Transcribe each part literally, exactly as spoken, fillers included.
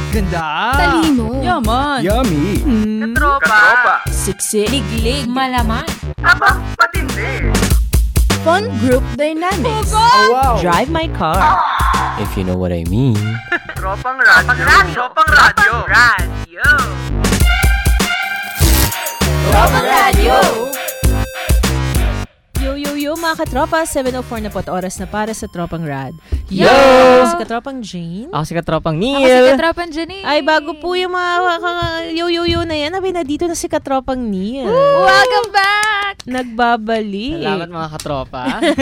Ganda. Talino. Yaman. Yummy. Mm. Katropa. Siksik. Liglig. Malaman. Aba, patindi. Fun group dynamics. Oh, wow. Drive my car. If you know what I mean. Tropang radyo. Tropang radyo. Radyo. Tropang radyo. Yo, yo, yo, mga katropa, seven oh four na po at oras na para sa Tropang Rad. Yo! Ako si Katropang Jane. Ako si Katropang Neil. Ako si Katropang Janine. Ay, bago po yung mga yo, yo, yo na yan, abay na dito na si Katropang Neil. Welcome back! Nagbabalik. Salamat mga katropa.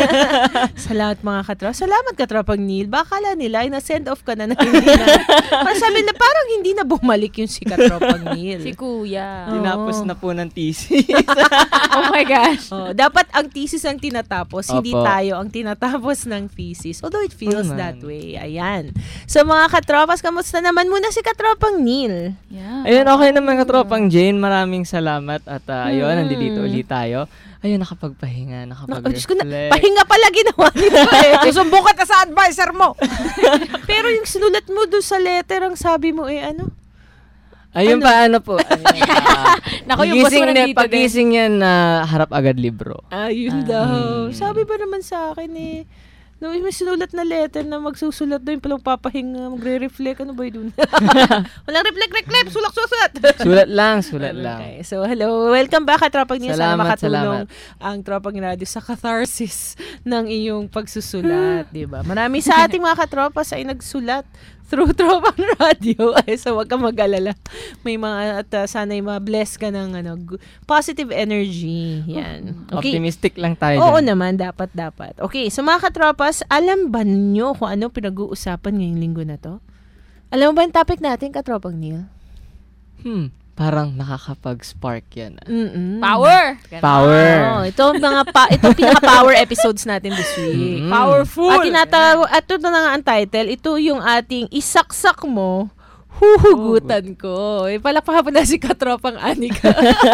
Salamat mga katropa. Salamat Katropang Neil. Baka kala nila ay na-send off ka na na hindi na. Parang sabi na parang hindi na bumalik yung si Katropang Neil. Si Kuya. Oo. Tinapos na po ng thesis. Oh my gosh. Oh, dapat ang thesis ang tinatapos, hindi Opo. tayo ang tinatapos ng thesis. Although it feels Oh, man. that way. Ayan. So mga katropas, kamusta naman muna si Katropang Neil? Yeah. Ayun, okay naman Katropang Jane. Maraming salamat. At uh, ayun, Hmm. nandito ulit tayo. Ayun, nakapagpahinga, Naku, Diyos ko na, nakapag-reflect. pahinga pala ginawa nito eh. Susumbong ka sa advisor mo. Pero yung sinulat mo doon sa letter, ang sabi mo eh, ano? Ayun Ano? pa, ano po. Ayun, uh, Naku, yung boss mo pagising na- nandito din. Pagising yan na harap agad libro. Ayun Ah, daw. hmm. Sabi ba naman sa akin eh, no, may sinulat na letter na magsusulat doon, palang papahinga, magre-reflect, ano ba yun? Walang reflect, reflect, sulak, sulat. Sulat lang, sulat lang. Okay, so hello. Welcome back at Tropang News. Sana Salamat, makatulong salamat. ang Tropang Radio sa catharsis ng iyong pagsusulat, di ba? Marami sa ating mga katropas ay nagsulat through Tropang Radio. Ay, so wag kang mag-alala. May mga, at uh, sana'y ma-bless ka ng ano, gu- positive energy. Yan. Okay. Optimistic lang tayo. Oo dyan. naman, dapat, dapat. Okay, so mga katropas, alam ba niyo kung ano pinag-uusapan ngayong linggo na to? Alam mo ba yung topic natin, Katropang Neil? Hmm, parang nakakapag-spark yan. ah. Mm-mm. Power. Power. Oh, ito ang mga pa, ito ang pinaka-power episodes natin this week. Mm. Powerful. At tinatawag, at ito na nga ang title, ito yung ating isaksak mo, huhugutan ko. Eh, palakpakan po na si Katropang Anika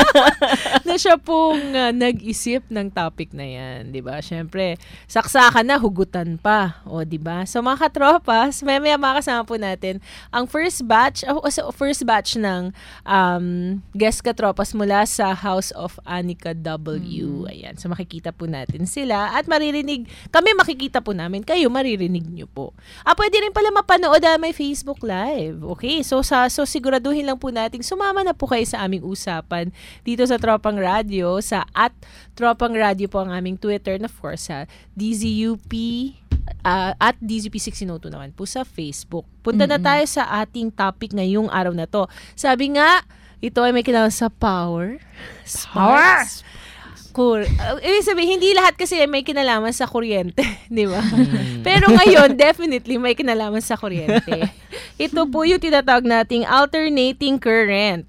na siya pong uh, nag-isip ng topic na yan, di ba? Siyempre, saksakan na, hugutan pa. O, di ba? So, mga katropas, may may makasama po natin ang first batch, oh, so, first batch ng um, guest katropas mula sa House of Anika W. Ayan. So, makikita po natin sila at maririnig, kami makikita po namin, kayo maririnig nyo po. Ah, pwede rin pala mapanood ah, may Facebook Live. Okay? So, sa, so siguraduhin lang po natin, sumama na po kayo sa aming usapan dito sa Tropang Radio, sa at Tropang Radio po ang aming Twitter, and of course, sa D Z U P, uh, at D Z U P sixteen oh two naman po sa Facebook. Punta na tayo sa ating topic ngayong araw na to. Sabi nga, ito ay may kinalaman sa power. Power! Cool. Uh, ibig sabihin, hindi lahat kasi may kinalaman sa kuryente, di ba? Pero ngayon, definitely may kinalaman sa kuryente. Ito po yung tinatawag nating alternating current.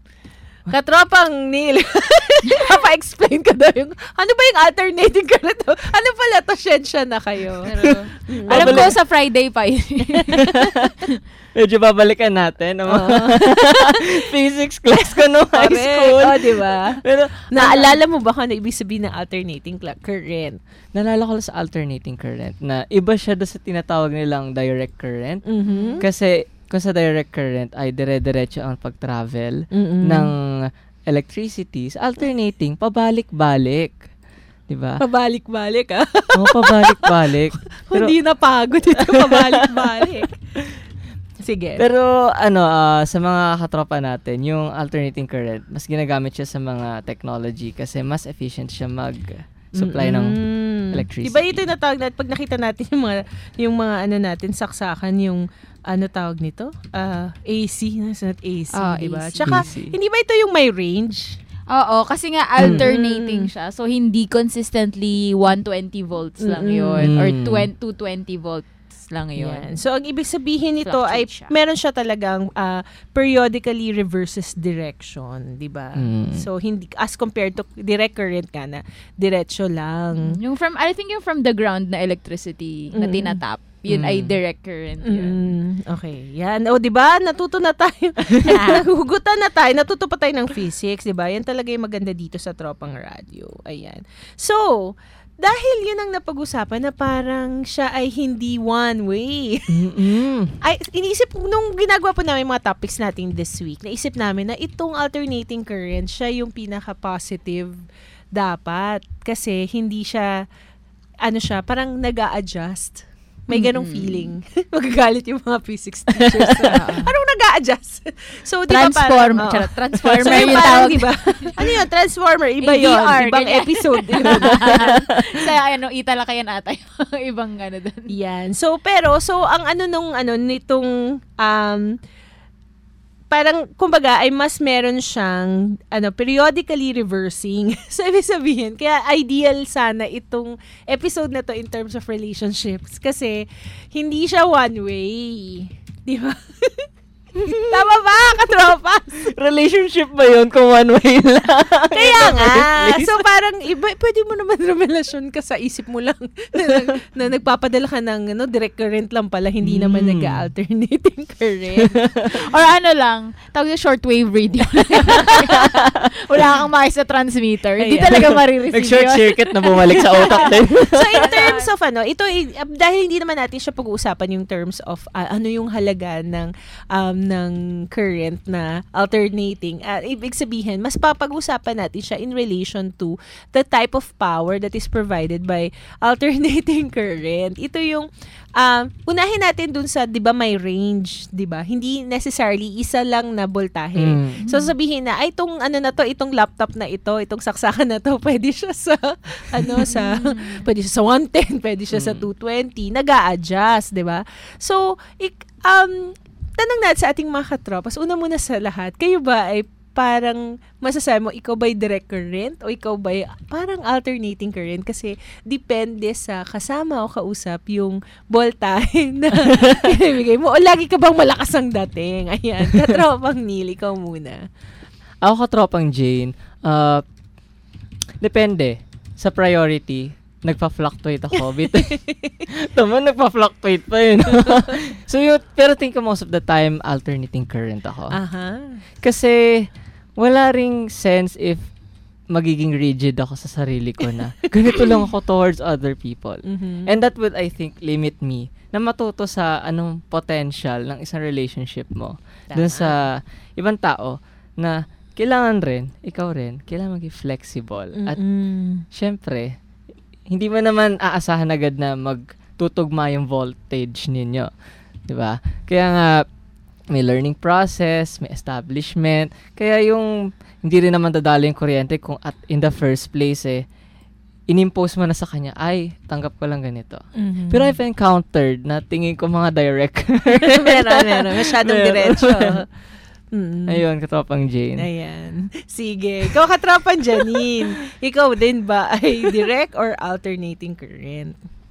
Katropang Neil, papa-explain ka daw yung, ano ba yung alternating current? Ano pala to? Siyensya na kayo. Pero, alam ko sa Friday pa yun. Medyo babalikan natin. Ang mga physics class ko no high Correct. school. Oh, di ba? Pero, Naalala mo ba kung ano ibig sabihin ng alternating cla- current? naalala ko lang sa alternating current na iba siya doon sa tinatawag nilang direct current. Mhm. Kasi kung sa direct current ay dire-diretso ang pag-travel Mm-mm. ng electricity. Sa alternating, pabalik-balik. Diba? Pabalik-balik, ah. Oo, pabalik-balik. Pero, Hindi na pagod ito, pabalik-balik. Sige. pero ano, ah, sa mga katropa natin, yung alternating current, mas ginagamit siya sa mga technology kasi mas efficient siya mag-supply ng Mm-mm. electricity. Diba ito yung natawag natin, pag nakita natin yung mga, yung mga ano natin, saksakan, yung ano tawag nito? Ah, A C, nasa A C, Ah, diba? A C. Tsaka, A C. hindi ba ito yung may range? Oo, kasi nga alternating siya. So, hindi consistently one hundred twenty volts lang Mm-mm. yun. Or Mm. two twenty volts lang yun. Yan. So, ang ibig sabihin nito ay Fluctuate siya. meron siya talagang ah, periodically reverses direction, di ba? Mm. So, hindi as compared to direct current ka na, diretso lang. Yung from, I think yung from the ground na electricity na Mm. tinatap, yun Mm. ay direct current yun. Mm, okay. Yan. O, di ba? Natuto na tayo. Hugutan na tayo. Natuto pa tayo ng physics, di ba? Yan talaga yung maganda dito sa Tropang Radio. Ayan. So, dahil yun ang napag-usapan na parang siya ay hindi one way. Mm-mm. Ay, iniisip, nung ginagawa po namin mga topics natin this week, naisip namin na itong alternating current, siya yung pinaka-positive dapat. Kasi hindi siya, ano siya, parang nag-a-adjust. May ganong feeling. Magagalit yung mga physics teachers. Anong nag-a-adjust? So, di ba Transform. parang, oo. Charot, transformer So, yung parang, tawag. di ba? Ano yun? Transformer. Iba A V yun. R, Ibang ganyan. episode. Sa ano, italakayan ata yung ibang ano doon. Yan. So, pero, so, ang ano nung, ano, nitong, um, parang, kumbaga, ay mas meron siyang, ano, periodically reversing. So, ibig sabihin, kaya ideal sana itong episode na to in terms of relationships. Kasi, hindi siya one way. Di ba? Tama ba, katropa? Relationship ba yun kung one way lang? Kaya nga. So, parang, iba, pwede mo naman relasyon ka sa isip mo lang na, na nagpapadala ka ng ano, direct current lang pala, hindi naman Mm. nag-alternating current. Or ano lang, tawag yung shortwave radio. Wala kang makis sa transmitter. Hindi Ayan. talaga marireceive Nag-short yun. circuit na bumalik sa utak din. So, in terms of ano, ito, i- dahil hindi naman natin siya pag-uusapan yung terms of uh, ano yung halaga ng um, ng current na alternating. Uh, ibig sabihin, mas papag-usapan natin siya in relation to the type of power that is provided by alternating current. Ito yung, um, unahin natin dun sa, di ba, may range, di ba? Hindi necessarily isa lang na voltahe. Mm. So, sabihin na, ay, itong, ano na to, itong laptop na ito, itong saksakan na to, pwede siya sa, ano, sa, pwede siya sa one ten, pwede siya sa two twenty, nag-a-adjust, di ba? So, ik, um, tanong natin sa ating mga katropas, una muna sa lahat, kayo ba ay parang masasabi mo, ikaw ba'y direct current o ikaw ba'y parang alternating current? Kasi depende sa kasama o kausap yung voltahe na ibigay mo. O lagi ka bang malakas ang dating? Ayan, katropang Neil, ikaw muna. Ako katropang Jane, uh, depende sa priority. Nagpa-fluctuate ako. Tama, nagpa-fluctuate pa yun. So, yun, pero think ko most of the time, alternating current ako. Aha. Kasi, wala ring sense if magiging rigid ako sa sarili ko na ganito lang ako towards other people. Mhm. And that would, I think, limit me na matuto sa anong potential ng isang relationship mo. Dun sa ibang tao na kailangan rin, ikaw rin, kailangan maging flexible. At Mm-mm. syempre, hindi mo naman aasahan agad na magtutugma yung voltage ninyo. Diba? Kaya nga, may learning process, may establishment. Kaya yung, hindi rin naman dadalo yung kuryente kung at in the first place eh, inimpose mo na sa kanya, ay, tanggap ko lang ganito. Mhm. Pero I've encountered na tingin ko mga direct. meron, meron. Masyadong Meron. diretso. Mm. Ayun, katropang Jane. Ayan. Sige. Ikaw katrapan, Janine. Ikaw din ba ay direct or alternating current?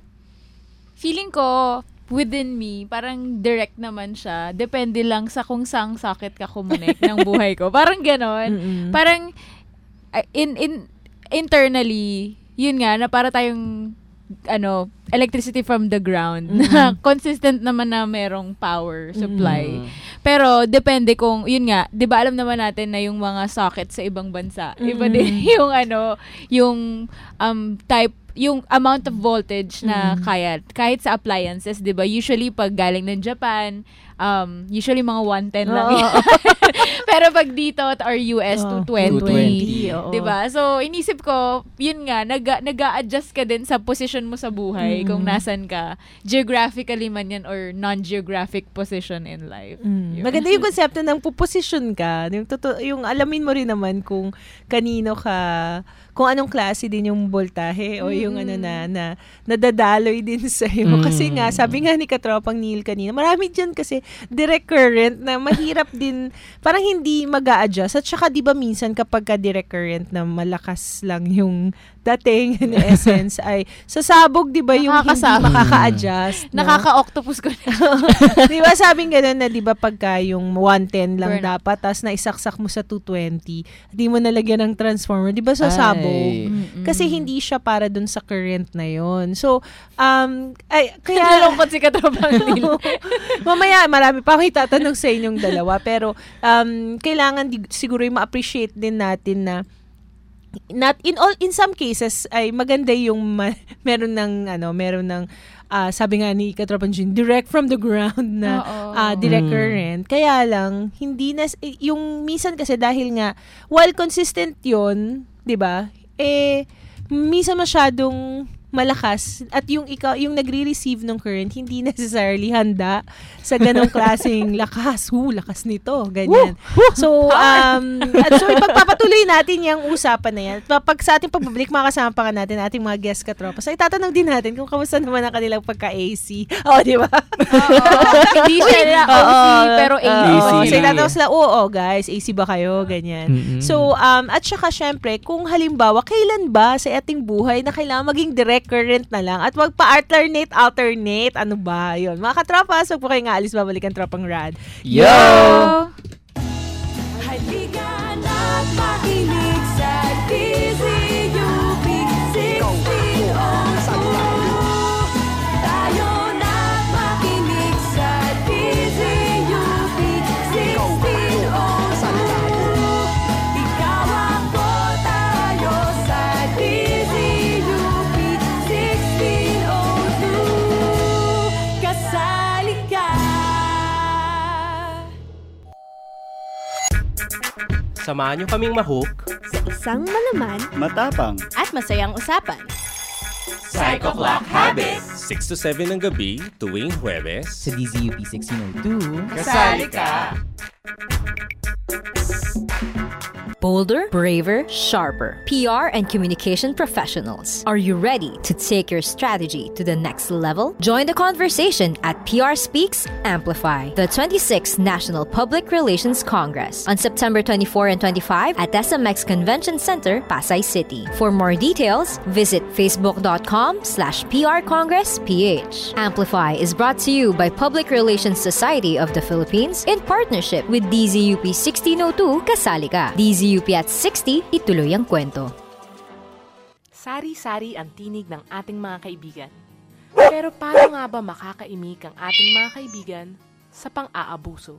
Feeling ko, within me, parang direct naman siya. Depende lang sa kung saang socket ka kumunik ng buhay ko. Parang ganon. Mm-mm. Parang, uh, in, in, internally, yun nga, na para tayong, ano, electricity from the ground. Mhm. Consistent naman na merong power supply. Mm. Pero, depende kung, yun nga, di ba alam naman natin na yung mga socket sa ibang bansa, iba Mhm. din yung, ano, yung um, type, yung amount of voltage na Mhm. kaya, kahit sa appliances, di ba, usually pag galing ng Japan, um, usually mga one ten lang Oo. yan. Pero pag dito, or U S, Oh, two twenty. two twenty. Oo. Diba? So, inisip ko, yun nga, nag, nag-a-adjust ka din sa position mo sa buhay, Mm. kung nasan ka, geographically man yan, or non-geographic position in life. Mm. Yun. Maganda yung konsepto ng puposisyon ka. Yung, totoo, yung alamin mo rin naman kung kanino ka, kung anong klase din yung voltahe o yung Mm. ano na, na nadadaloy din sa'yo. Mm. Kasi nga, sabi nga ni Katropang Neil kanina, marami dyan kasi direct current na mahirap din, parang hindi mag-a-adjust. At saka, di ba minsan kapag ka direct current na malakas lang yung dating in essence ay sasabog, di ba, yung hindi Nakakasabog. makaka-adjust. no? Nakaka-octopus ko na. Di ba sabing gano'n na, di ba, pagka yung one ten lang Burn. dapat, tapos naisaksak mo sa two twenty, di mo nalagyan ng transformer, di ba sasabog? Ay. Mm-mm. Kasi hindi siya para dun sa current na yon. So, um, ay, Kaya kaya, nalungkot si Katropang Neil. mamaya, marami pa akong itatanong sa inyong dalawa, pero, um, kailangan di, siguro yung ma-appreciate din natin na, not in all in some cases ay maganda yung ma- meron ng ano, meron ng ah, sabi nga ni Katropang Jean, direct from the ground na Oo. ah, direct Mm. current. Kaya lang hindi na eh, yung minsan kasi dahil nga while consistent 'yon, 'di ba? Eh minsan masyadong malakas at yung ikaw yung nagre-receive ng current hindi necessarily handa sa ganong klaseng lakas. Hu, lakas nito, ganyan. So um at so ipagpapatuloy natin yung usapan na yan. Pag sa ating pagbabalik makasama pa nga natin ating mga guest katropa. So itatanong din natin kung kamusta naman ang kanilang pagka-A C. Oh, di ba? Hindi siya na O C, pero A C. Oo. A C. So itatanong sila, oo guys, A C ba kayo? Ganyan. Mm-mm. So, um, at saka syempre, kung halimbawa, kailan ba sa ating buhay na kailangan maging direct current na lang at wag pa-alternate, alternate, ano ba yun? Mga katropa, so po kayo nga alis, babalik ang Tropang Rad. Yo! Halika na't makinig sa D Z U P sixteen oh two. Tayo na't makinig sa D Z U P sixteen oh two. Ikaw ako, tayo sa D Z U P sixteen oh two. Kasali ka. Samahan niyo kaming mahook Sa isang malaman Matapang. at masayang usapan. Psycho Clock Habits six to seven ng gabi tuwing Huwebes Sa D Z U P sixteen oh two. Kasali ka! Bolder, braver, sharper. P R and communication professionals. Are you ready to take your strategy to the next level? Join the conversation at P R Speaks Amplify, the twenty-sixth National Public Relations Congress on September twenty-fourth and twenty-fifth at S M X Convention Center, Pasay City. For more details, visit facebook.com slash PR Congress PH. Amplify is brought to you by Public Relations Society of the Philippines in partnership with D Z U P sixteen oh two Kasali Ka. D Z U P at sixty, ituloy ang kwento. Sari-sari ang tinig ng ating mga kaibigan. Pero paano nga ba makakaimik ang ating mga kaibigan sa pang-aabuso?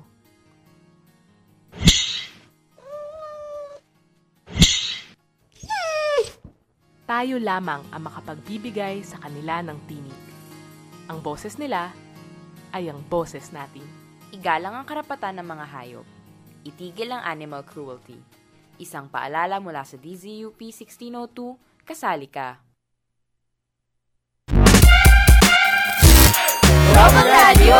Tayo lamang ang makapagbibigay sa kanila ng tinig. Ang boses nila ay ang boses natin. Igalang ang karapatan ng mga hayop. Itigil ang animal cruelty. Isang paalala mula sa D Z U P sixteen oh two, kasali ka. Tropang Radio!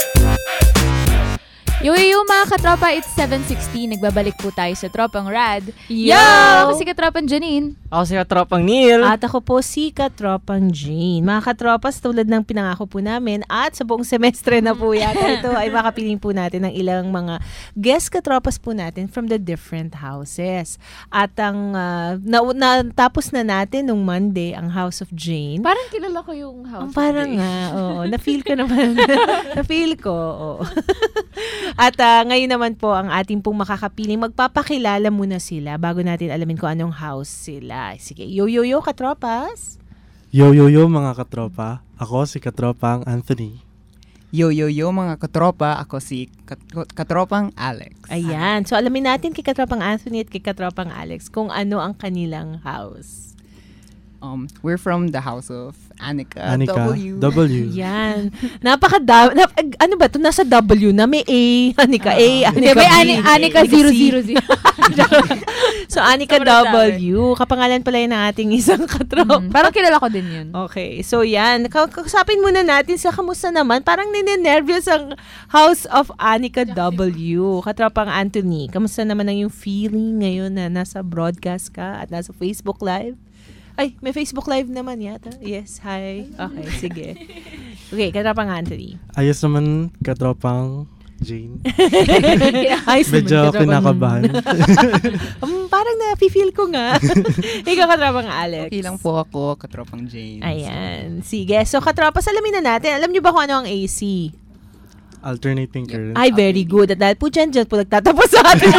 Yo, yo, yo, mga katropa, it's seven sixteen. Nagbabalik po tayo sa Tropang Rad. Yo! Ako si Katropang Janine. Ako si Katropang Neil. At ako po si Katropang Jean. Mga katropas, tulad ng pinangako po namin at sa buong semestre na po yata ito ay makapiling po natin ng ilang mga guest katropas po natin from the different houses. At ang uh, na, natapos na natin nung Monday ang House of Jane. Parang kilala ko yung house. Ang parang nga, oo. Na-feel ko naman. Na-feel ko, oo. At uh, ngayon naman po ang ating pong makakapiling, magpapakilala muna sila bago natin alamin kung anong house sila. Sige, yo yo yo katropas. Yo yo yo mga katropa. Ako si Katropang Anthony. Yo, yo, yo mga katropa. Ako si kat- Katropang Alex. Ayan. So alamin natin kay Katropang Anthony at kay Katropang Alex kung ano ang kanilang house. Um, we're from the house of Anika, Anika W. W. Yan. Napaka nap, ano ba to? Nasa W na may A, Anika A, Hindi, Anika may B, Ani- Anika zero zero zero. So Anika W, kapangalan pala yun ng ating isang katropa. Mm, parang kilala ko din yun. Okay, so yan. Kausapin muna natin sa kamusta naman. Parang nininervyos ang House of Anika W. Katropang Anthony, kamusta naman ang yung feeling ngayon na nasa broadcast ka at nasa Facebook Live? Ay, may Facebook Live naman yata. Yes, hi. Okay, sige. Okay, Katropang Anthony. Ayos naman Katropang Jane. Ayos naman, Medyo Katropang- kinakabahan. um, parang na-feel ko nga. Ikaw, Katropang Alex. Okay lang po ako, Katropang James. Ayan. Sige. So, Katropas, alamin na natin. Alam niyo ba kung ano ang A C? Alternating current. Ay, very good. At dahil po dyan, dyan po nagtatapos sa atin.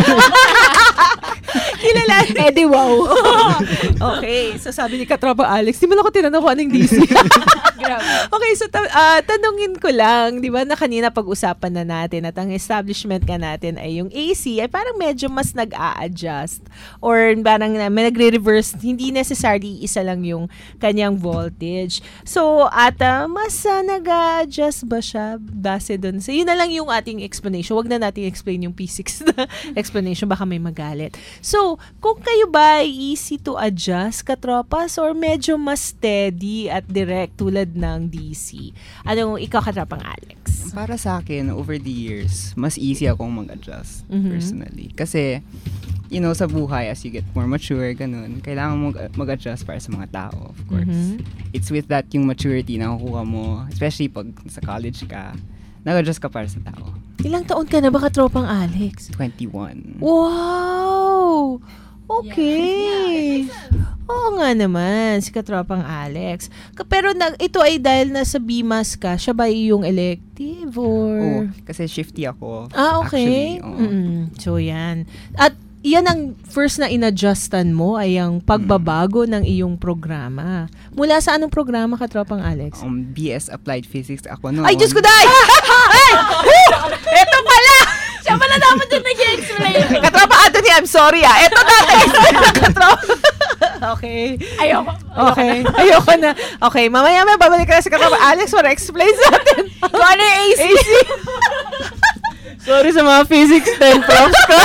Kilala. Eh, di wow. Okay. So, sabi ni Katropa Alex, di mo na ako tinanong kung anong D C. Okay, so ta- uh, tanungin ko lang, di ba, na kanina pag-usapan na natin at ang establishment ka natin ay yung A C ay parang medyo mas nag-a-adjust or parang na, may nagre-reverse, hindi necessarily isa lang yung kanyang voltage. So, at uh, mas uh, nag-a-adjust ba siya base dun? So, yun na lang yung ating explanation. Wag na natin explain yung P six na explanation, baka may magalit. So, kung kayo ba ay easy to adjust, katropas, or medyo mas steady at direct tulad ng D C? Anong ikaw, katropang Alex? Para sa akin, over the years, mas easy akong mag-adjust, Mhm. personally. Kasi, you know, sa buhay, as you get more mature, ganun, kailangan mo mag- mag-adjust para sa mga tao, of course. Mhm. It's with that yung maturity na nakukuha mo, especially pag sa college ka, nag-adjust ka para sa tao. Ilang taon ka na ba, katropang Alex? twenty-one. Wow! Okay. Oo nga naman, si katropang Alex. Ka- Pero nag, ito ay dahil nasa B M A S ka, siya ba yung elective or... Oh, kasi shifty ako. Ah, okay. Actually, oo. Mm-mm. So, yan. At yan ang first na inadjustan mo ay ang pagbabago ng iyong programa. Mula sa anong programa, katropang Alex? Um, B S Applied Physics ako noon. Ay, Diyos ko, dahil! Ay! Woo! Ito pala! Siya pala dapat yung nag-explain. Katropa Anthony, I'm sorry ah. Ito dati. Katropa. Okay. Ayoko. Okay. Ayoko na. Okay, mamaya may babalik ka na si Katropa Alex para explain sa atin. Kung ano yung A C? A C. Sorry sa mga physics ten profs ko.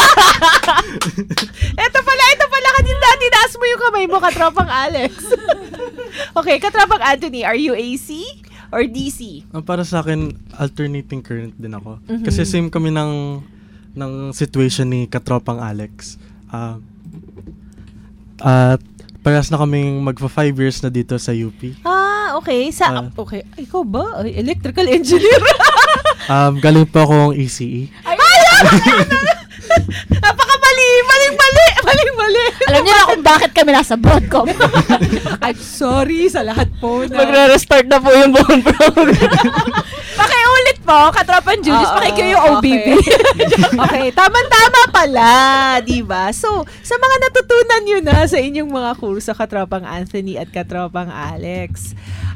Ito pala, ito pala. Kanina tinaas mo yung kamay mo, Katropang Alex. Okay, Katropang Anthony, are you A C or D C? Ah, para sa akin, alternating current din ako. Mhm. Kasi same kami ng ng situation ni Katropang Alex. Ah, at parehas na kaming magpa five years na dito sa U P. Ah, okay. Sa, Ah. okay. Ay, ikaw ba? Ay, electrical engineer. Um, galing pa akong E C E. Ay, napakamali. Maling-mali. Maling-mali. Alam niyo na kung bakit kami nasa Broadcom. I'm sorry sa lahat po. Na... Magre-restart na po yung buong program. Pakiulit po, Katropan Julius, Oo, pakikayo yung O B B. Okay, tama-tama pala, di ba? So, sa mga natutunan nyo na sa inyong mga kurso, Katropang Anthony at Katropang Alex,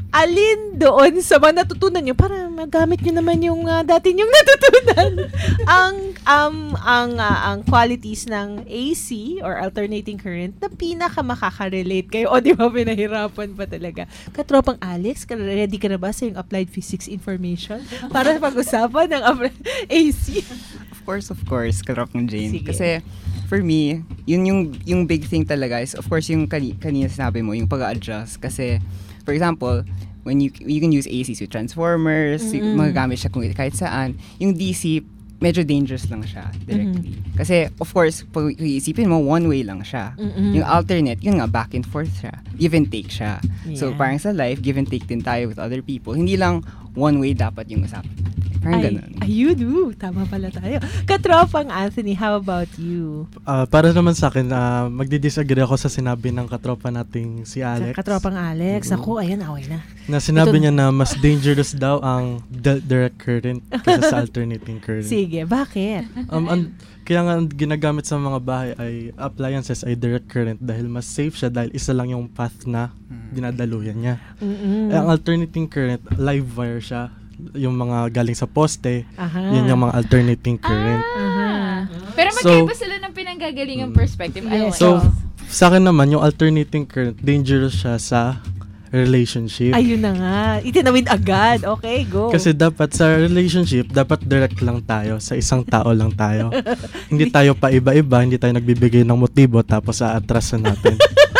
alin doon sa mga natutunan nyo para magamit nyo naman yung uh, dati nyong natutunan ang um, ang uh, ang qualities ng A C or alternating current na pinaka makaka-relate kayo. O di ba pinahirapan pa talaga? Katropang Alex, ready ka na ba sa yung applied physics information para pag-usapan ng A C? Of course, of course, Katropang Jane. Sige. Kasi, for me, yun yung, yung big thing talaga is, of course, yung kani- kanina sinabi mo, yung pag-adjust. Kasi, for example, when you you can use A C with transformers, Mm-mm. magagamit siya kung kahit saan. Yung D C, medyo dangerous lang siya directly. Kasi, of course, pag iisipin mo, one way lang siya. Mm-mm. Yung alternate, yun nga, back and forth siya. Give and take siya. So, Yeah. parang sa life, give and take din tayo with other people. Hindi lang one way dapat yung usapan natin. Parang Ay, ganun. ayun, uh, tama pala tayo. Katropang Anthony, how about you? Ah, para naman sa akin, uh, magdi-disagree ako sa sinabi ng katropa nating si Alex. Katropang Alex, Mhm. ako, ayan, away na. Na sinabi Ito- niya na mas dangerous daw ang di- direct current kaysa sa alternating current. Sige, bakit? Um, an- kaya nga ang ginagamit sa mga bahay ay appliances ay direct current dahil mas safe siya dahil isa lang yung path na dinadaluyan niya. Mm-mm. Eh, ang alternating current, live wire siya. Yung mga galing sa poste, Aha. yun yung mga alternating current. Aha. Pero So- magkaiba sila ng pinanggagalingang perspective. I Yes. So, sa akin naman, yung alternating current, dangerous siya sa relationship. Ayun na nga. Itinawid agad. Okay, go. Kasi dapat sa relationship, dapat direct lang tayo. Sa isang tao lang tayo. Hindi tayo pa iba-iba, hindi tayo nagbibigay ng motibo tapos aatrasan natin.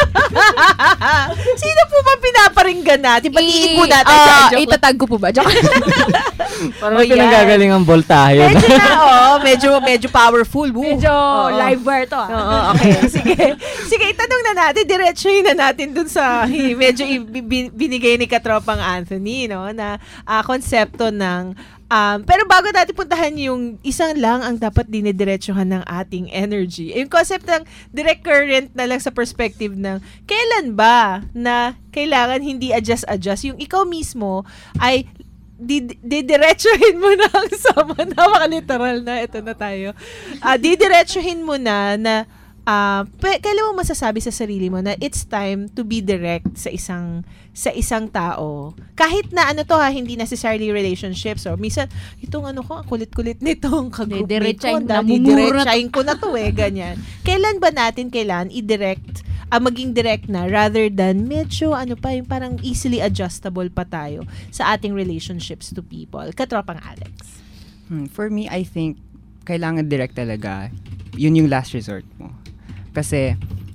Sino po ba pinaparinggan natin? Batiin po I- natin. ah, Joke lang. itatag ko po ba? Joke. Parang Oh, yan. pinanggagaling ang voltahe. Medyo na, oh. Medyo, medyo powerful. Woo. Medyo Oo. live wire to. ah. Oo, okay. Sige. Sige, itanong na natin. Diretsuhin na natin dun sa hi- medyo i- bi- binigay ni Katropang Anthony, no? Na ah, konsepto ng Um, pero bago natin puntahan yung isang lang ang dapat dinidiretsuhan ng ating energy. Yung concept ng direct current na lang sa perspective ng kailan ba na kailangan hindi adjust-adjust. Yung ikaw mismo ay di- didiretsuhin mo na ang sama. Napaka-literal na. Ito na tayo. Uh, didiretsuhin mo na na uh, p- kailan mo masasabi sa sarili mo na it's time to be direct sa isang sa isang tao? Kahit na ano to ha, hindi necessarily relationships or minsan, itong ano ko, ang kulit-kulit nitong ka-groupmate ko, didiretsahin ko na to eh, ganyan. Kailan ba natin kailan i-direct, uh, maging direct na rather than medyo ano pa, yung parang easily adjustable pa tayo sa ating relationships to people? Katropang Alex. Hmm, for me, I think kailangan direct talaga. Yun yung last resort mo. Kasi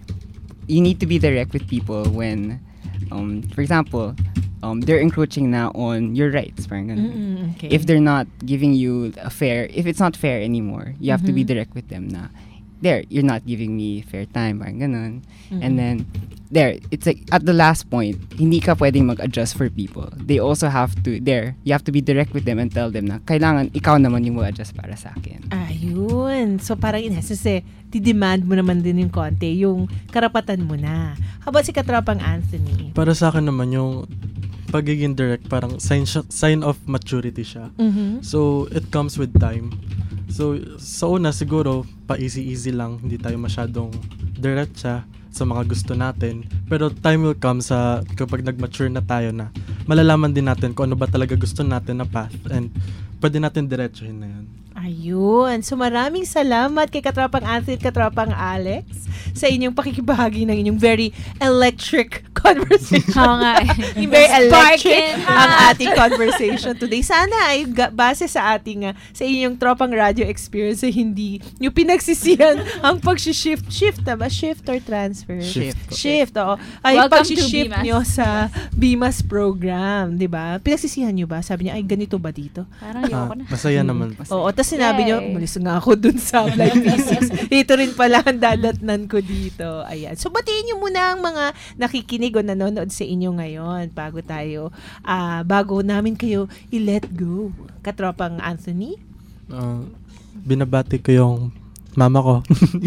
you need to be direct with people when Um, for example, um, they're encroaching na on your rights. Parang ganun. Mm-mm, okay. If they're not giving you a fair, if it's not fair anymore, you have mm-hmm. to be direct with them na, there, you're not giving me fair time. Parang ganun. Mm-hmm. And then, there, it's like, at the last point, hindi ka pwedeng mag-adjust for people. They also have to, there, you have to be direct with them and tell them na, kailangan ikaw naman yung mag-adjust para sa akin. Ayun. So, parang in essence, eh, di-demand mo naman din yung konti, yung karapatan mo na. How about si Katropang Anthony? Para sa akin naman, yung pagiging direct, parang sign, sign of maturity siya. Mm-hmm. So, it comes with time. So, sa una, siguro, pa-easy-easy lang. Hindi tayo masyadong direct siya sa mga gusto natin. Pero time will come sa kapag nag-mature na tayo na malalaman din natin kung ano ba talaga gusto natin na path. And pwede natin diretsuhin na yan. Ayun. So maraming salamat kay Katropang Anthony at Katropang Alex sa inyong pakikibahagi ng inyong very electric conversation. Oo nga. Yung very electric Sparking. ang ating conversation today. Sana ay ga- base sa ating, uh, sa inyong Tropang Radio experience ay hindi yung pinagsisihan ang pag-shift. Shift na ba? Shift or transfer? Shift. Shift, oo. Ay, Welcome pag-shift to B M A S. nyo sa B M A S program. Diba? Pinagsisihan nyo ba? Sabi niya, ay ganito ba dito? Parang ayoko na. Ah, masaya naman. Oo, tapos sinabi Yay. nyo, umalis nga ako dun sa Applied Physics. Ito rin pala ang dadatnan ko dito. Ayan. So, batiin nyo muna ang mga nakikinig o nanonood sa inyo ngayon bago tayo, uh, bago namin kayo i-let go. Katropang Anthony? Uh, binabati ko yung mama ko.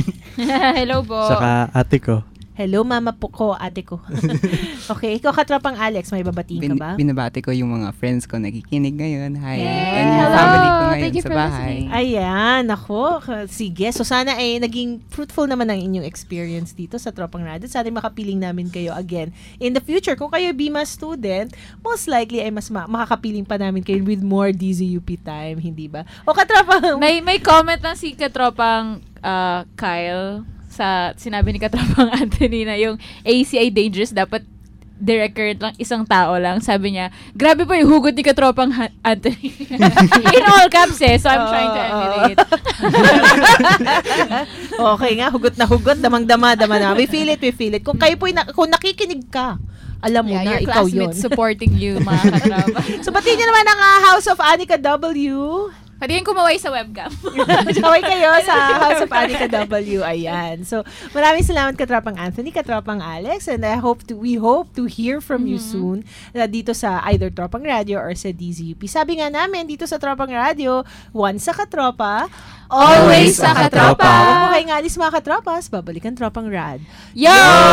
Hello po. Saka ate ko. Hello, mama po ko, ate ko. Okay, ikaw Katropang Alex, may babatiin ka ba? Bin- binabati ko yung mga friends ko nakikinig ngayon. Hi. Yay! And yung Hello! family ko ngayon Thank you sa for bahay. listening. Ayan, ako. Sige. So, sana ay naging fruitful naman ang inyong experience dito sa Tropang Radio. Sana makapiling namin kayo again in the future. Kung kayo B M A S student, most likely ay mas ma- makakapiling pa namin kayo with more D Z U P time, hindi ba? O Katropang... May may comment lang si Katropang uh, Kyle sa sinabi ni Katropang Anthony na yung A C I dangerous, dapat direct current lang, isang tao lang. Sabi niya, grabe pa yung hugot ni Katropang ha- Anthony. In all caps eh, so I'm trying to emulate. Okay nga, hugot na hugot, damang-dama, dama na. We feel it, we feel it. Kung kayo po, na- kung nakikinig ka, alam mo Yeah, na, your ikaw yun. classmates supporting you, mga katropa. So, batiin niyo naman ang uh, House of Anika W. Pwede yung kumaway sa webcam. Kaway kayo sa House of Anika W. Ayan. So, maraming salamat Katropang Anthony, Katropang Alex, and I hope to, we hope to hear from you soon uh, dito sa either Tropang Radio or sa D Z U P. Sabi nga namin, dito sa Tropang Radio, once sa katropa, Always sa katropa. Huwag mo kayo nga alis mga katropas, babalikan Tropang Rad. Yo!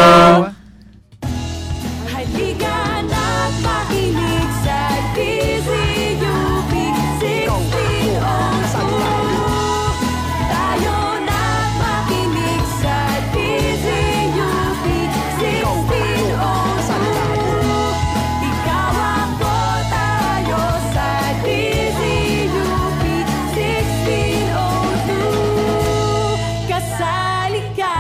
Halika na't makinig sa D Z U P sixteen oh two. Tayo na't makinig sa D Z U P sixteen oh two. Ikaw ako, tayo sa D Z U P sixteen oh two. Kasali ka.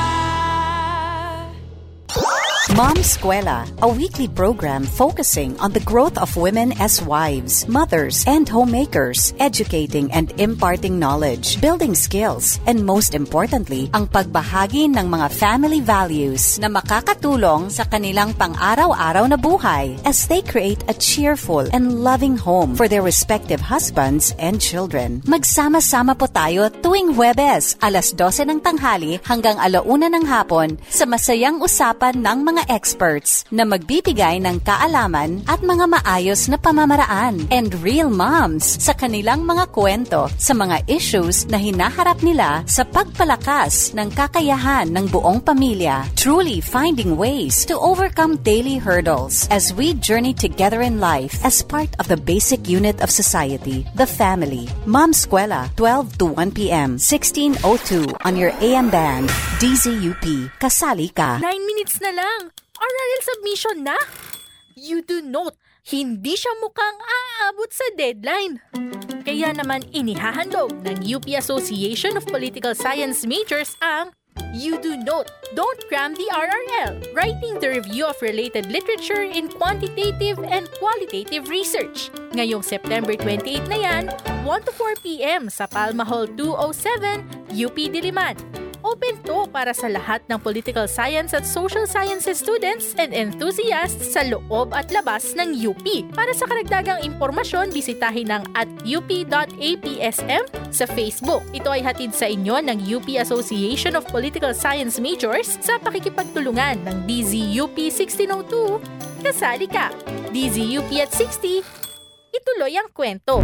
Mom's Eskwela, a weekly program focusing on the growth of women as wives, mothers, and homemakers, educating and imparting knowledge, building skills, and most importantly, ang pagbahagi ng mga family values na makakatulong sa kanilang pang-araw-araw na buhay as they create a cheerful and loving home for their respective husbands and children. Magsama-sama po tayo tuwing Huwebes, alas dose ng tanghali hanggang alauna ng hapon sa masayang usapan ng mga experts experts na magbibigay ng kaalaman at mga maayos na pamamaraan and real moms sa kanilang mga kwento sa mga issues na hinaharap nila sa pagpalakas ng kakayahan ng buong pamilya, truly finding ways to overcome daily hurdles as we journey together in life as part of the basic unit of society, the family. Mom Skwela, twelve to one p.m., sixteen oh two on your A M band, D Z U P. Kasali ka. Nine minutes na lang. Oral submission na. You do note, hindi siya mukhang aabot sa deadline. Kaya naman inihahandog ng U P Association of Political Science Majors ang You Do Note, Don't Cram the R R L, writing the review of related literature in quantitative and qualitative research. Ngayong September twenty-eighth na yan, one to four p.m. sa Palma Hall two oh seven, U P Diliman. Open to para sa lahat ng political science at social sciences students and enthusiasts sa loob at labas ng U P. Para sa karagdagang impormasyon, bisitahin ang at u p dot a p s m sa Facebook. Ito ay hatid sa inyo ng U P Association of Political Science Majors sa pakikipagtulungan ng D Z U P sixteen oh two. Kasali ka! D Z U P at sixty, ituloy ang kwento.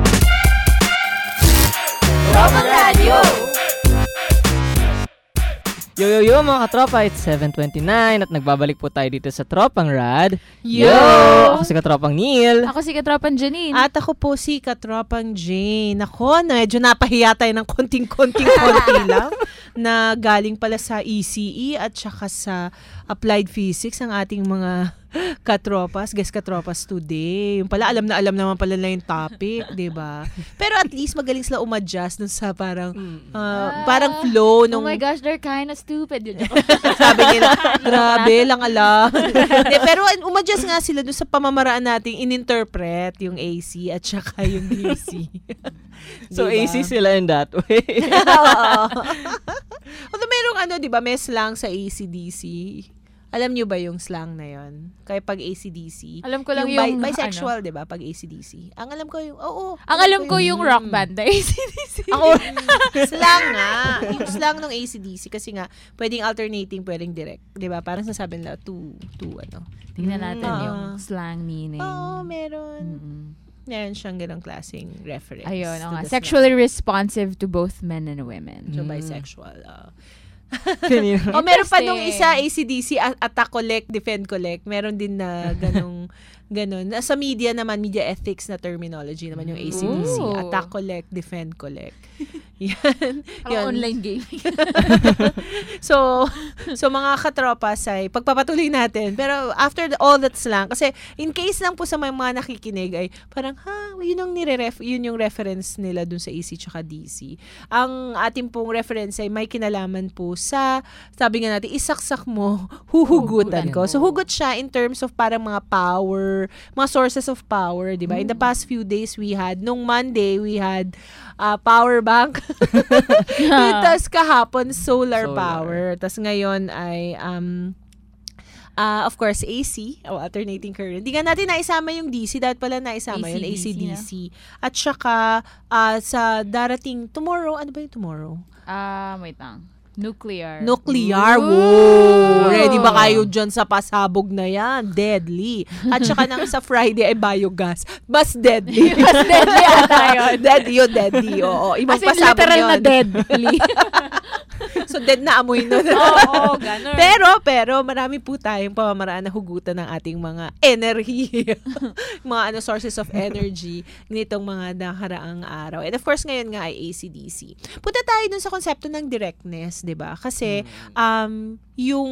Tropang Radyo! Yo, yo, yo mga katropa, it's seven twenty-nine at nagbabalik po tayo dito sa Tropang Rad. Yo! Ako si Katropang Neil. Ako si Katropang Janine. At ako po si Katropang Jane. Ako, medyo napahiya tayo ng konting-konting-konti lang na galing pala sa E C E at saka sa Applied Physics ang ating mga katropas, guest katropas today. Yung pala, alam na alam naman pala na yung topic, diba? Pero at least magaling sila umadjust dun sa parang, uh, Ah, parang flow. Nung, oh my gosh, they're kind of stupid. Yun sabi nila, grabe lang alam. De, pero umadjust nga sila dun sa pamamaraan nating ininterpret yung A C at saka yung D C. So, diba? A C sila in that way. Oo. Although merong ano, diba, may slang sa A C D C. Alam niyo ba yung slang na yon? Kaya pag A C D C. Alam ko lang bi- yung, bisexual, ano? 'di ba? Pag A C D C. Ang alam ko yung oo. Ang alam ko yung rock band na A C D C. Ako, slang nga. Yung slang ng A C D C kasi nga pwedeng alternating, pwedeng direct, 'di ba? Parang sasabi nila to to ano. Tingnan natin Mm. yung slang meaning. Oo, meron. Mm-mm. Meron siyang ganong klaseng reference. Ayun, to oh, the sexually responsive to both men and women. slang. So, Mm. bisexual. Uh, Kanina. o meron pa nung Interesting. isa A C D C, a- attack collect, defend collect. Meron din na ganong ganon. Sa media naman, media ethics na terminology naman yung A C D C. Ooh. Attack collect, defend collect. Yan. Parang online gaming. so, so mga katropas ay pagpapatuloy natin. Pero after the, all that slang, kasi in case lang po sa mga, mga nakikinig ay parang, ha, yun yung nire-ref, yun yung reference nila dun sa A C tsaka D C. Ang ating pong reference ay may kinalaman po sa, sabi nga natin, isaksak mo, huhugutan ko. So, hugot siya in terms of parang mga power, mga sources of power, di ba? In the past few days, we had, nung Monday, we had uh, power bank. Tapos kahapon, solar, Solar. power. Tapos ngayon ay, um, uh, of course, A C, o alternating current. Hindi nga natin naisama yung D C, dahil pala naisama yun, A C D C. At saka, uh, sa darating tomorrow, ano ba yung tomorrow? Ah, wait lang. Nuclear. Nuclear. Wow! Ready ba kayo dyan sa pasabog na yan? Deadly. At saka nang sa Friday ay biogas. Mas deadly. Mas deadly ata yun. Deadly yun, deadly. Oo, ibang As in, pasabog literal yun. na deadly. So, dead na amoy nun. Oo, ganun. Pero, pero, marami po tayong pamamaraan na hugutan ng ating mga energy. mga ano sources of energy nitong mga nakaraang araw. And of course, ngayon nga ay A C D C. Punta tayo dun sa konsepto ng directness, 'di ba? Kasi um yung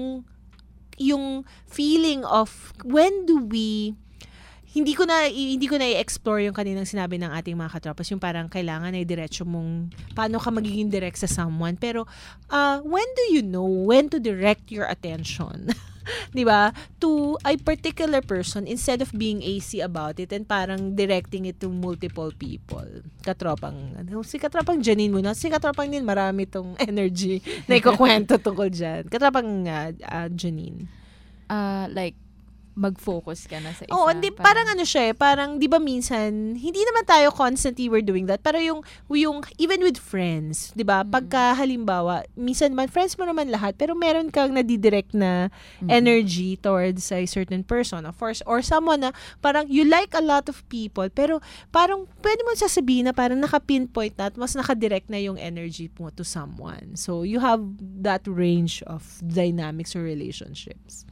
yung feeling of when do we hindi ko na hindi ko na i-explore yung kaninang sinabi ng ating mga katropas, yung parang kailangan ay diretso mong paano ka magiging direct sa someone, pero uh, when do you know when to direct your attention? 'Di ba? To a particular person instead of being A C about it and parang directing it to multiple people. Katropang, ano, si Katropang Janine muna. Si Katropang Janine, marami tong energy na ikukwento tungkol dyan. Katropang uh, uh, Janine. Uh, like, mag-focus ka na sa isa. Oo, hindi, parang, parang ano siya eh, parang, di ba minsan, hindi naman tayo constantly we're doing that, pero yung, yung even with friends, di ba, mm-hmm. pagka halimbawa, minsan man, friends mo naman lahat, pero meron kang nadidirect na mm-hmm. energy towards a certain person, of course, or someone na, parang, you like a lot of people, pero, parang, pwede mo sasabihin na parang naka-pinpoint na at mas naka-direct na yung energy mo to someone. So, you have that range of dynamics or relationships.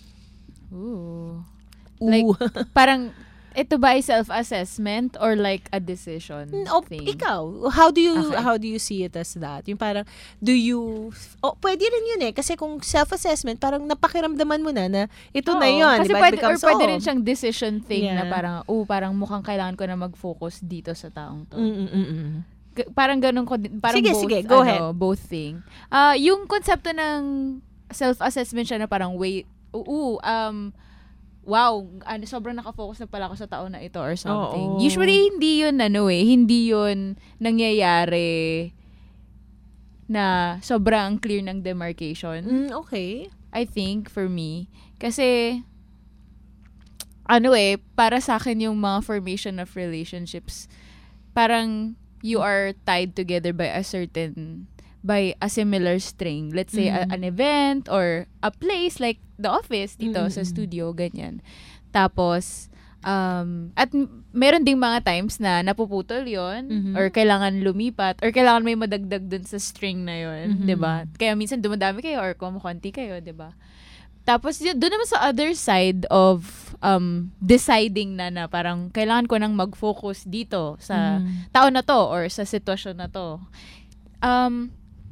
Ooh. Like, parang, ito ba ay self-assessment or like a decision oh, thing? Ikaw, how do you Okay. how do you see it as that? Yung parang, do you, oh, pwede rin yun eh, kasi kung self-assessment, parang napakiramdaman mo na na ito Oo. na yun. Kasi diba? pwede, or Becomes, pwede oh. rin siyang decision thing Yeah. na parang, oh, parang mukhang kailangan ko na mag-focus dito sa taong to. Mm-mm-mm. G- parang ganun ko, din- parang Sige, both, sige, go ano, ahead. both thing. Ah, yung konsepto ng self-assessment siya na parang, wait, oo, um, wow, ano, sobrang nakafocus na pala ako sa tao na ito or something. Oo. Usually, hindi yun, ano eh, hindi yun nangyayari na sobrang clear ng demarcation. Mm, okay. I think, for me. Kasi, ano eh, para sa akin yung mga formation of relationships, parang you are tied together by a certain, by a similar string. Let's say, a- Mm. an event or a place like the office dito Mm-mm. sa studio, ganyan. Tapos, um, at m- meron ding mga times na napuputol yon Mhm. or kailangan lumipat or kailangan may madagdag dun sa string na yon, Mhm. 'di ba? Kaya minsan dumadami kayo or kumukunti kayo, 'di ba? Tapos yun, doon naman sa other side of um deciding na na parang kailangan ko nang mag-focus dito sa Mm. tao na to or sa sitwasyon na to. Um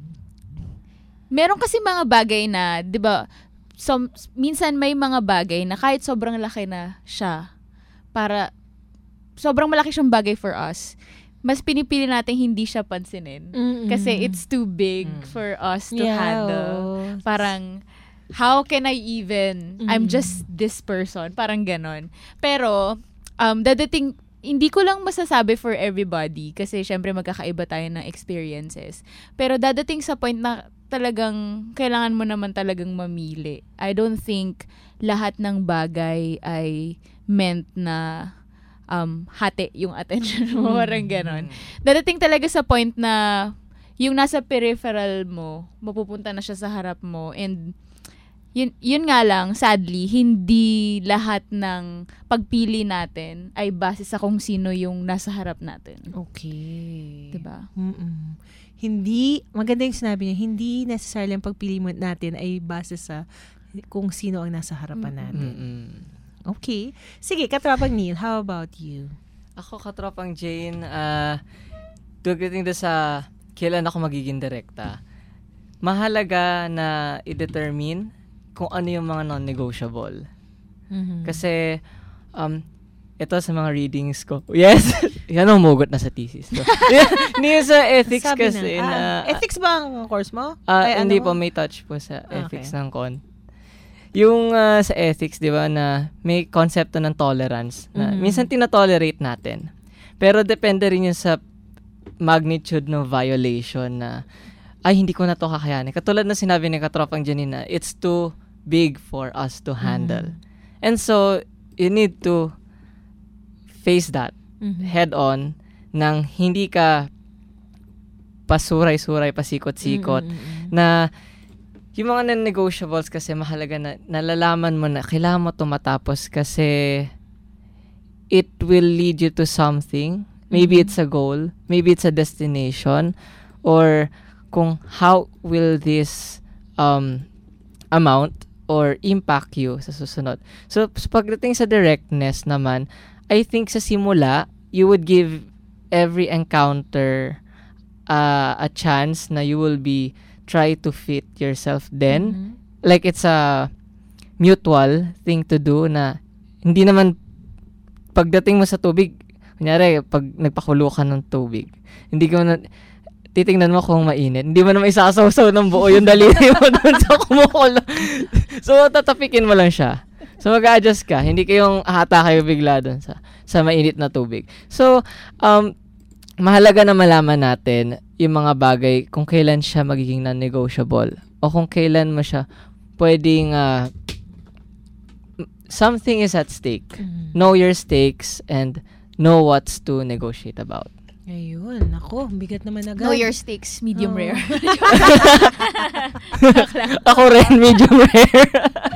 meron kasi mga bagay na, 'di ba, so, minsan may mga bagay na kahit sobrang laki na siya, para sobrang malaki siyang bagay for us, mas pinipili natin hindi siya pansinin. Mm-mm. Kasi it's too big for us to Yeah, handle. oo. Parang, how can I even, I'm just this person. Parang ganon. Pero, um, dadating, hindi ko lang masasabi for everybody kasi syempre magkakaiba tayo ng experiences. Pero dadating sa point na talagang kailangan mo naman talagang mamili. I don't think lahat ng bagay ay meant na um, hati yung attention mo. Parang ganon. Dadating talaga sa point na yung nasa peripheral mo, mapupunta na siya sa harap mo, and yun, yun nga lang, sadly, hindi lahat ng pagpili natin ay base sa kung sino yung nasa harap natin. Okay. Diba? Mm-mm. Hindi, maganda yung sinabi niya, hindi necessarily ang pagpili mo natin ay base sa kung sino ang nasa harapan natin. Mm-mm. Okay. Sige, katropang Neil, how about you? Ako, katropang Jane, ah, tugating doon sa kailan ako magiging direkta. Mahalaga na i-determine kung ano yung mga non-negotiable. Mhm. Kasi, um, ito sa mga readings ko. Yes! Yan ang umugot na sa thesis. So, hindi yung sa ethics Sabi kasi na. na... Ah, ethics ba ang course mo? Ah, Ay, hindi ano? po, may touch po sa Okay. ethics ng con. Yung ah, sa ethics, di ba, na may konsepto ng tolerance na Mhm. minsan tinatolerate natin. Pero depende rin yun sa magnitude ng violation na ay, hindi ko na to kakayanin. Katulad na sinabi ni Katropang Janina, it's too big for us to handle. And so, you need to face that Mhm. head on nang hindi ka pasuray-suray, pasikot-sikot Mm-mm-mm. na yung mga non-negotiables kasi mahalaga na nalalaman mo na kailangan mo ito matapos kasi it will lead you to something. Maybe Mhm. it's a goal, maybe it's a destination, or kung how will this um, amount or impact you sa susunod. So, so pagdating sa directness naman, I think sa simula, you would give every encounter uh, a chance na you will be try to fit yourself then. Mhm. Like it's a mutual thing to do na hindi naman pagdating mo sa tubig, kunyari, pag nagpakulo ka ng tubig, hindi ko na, titingnan mo kung mainit. Hindi mo naman isasaw-saw ng buo yung daliri mo doon sa kumukulo. So, tatapikin mo lang siya. So, mag-adjust ka. Hindi kayong hata kayo bigla doon sa, sa mainit na tubig. So, um, mahalaga na malaman natin yung mga bagay kung kailan siya magiging non-negotiable o kung kailan mo siya pwedeng uh, something is at stake. Know your stakes and know what's to negotiate about. Ayun, ako, bigat naman agad. Know your steaks, medium Oh. rare. Ako rin, medium rare.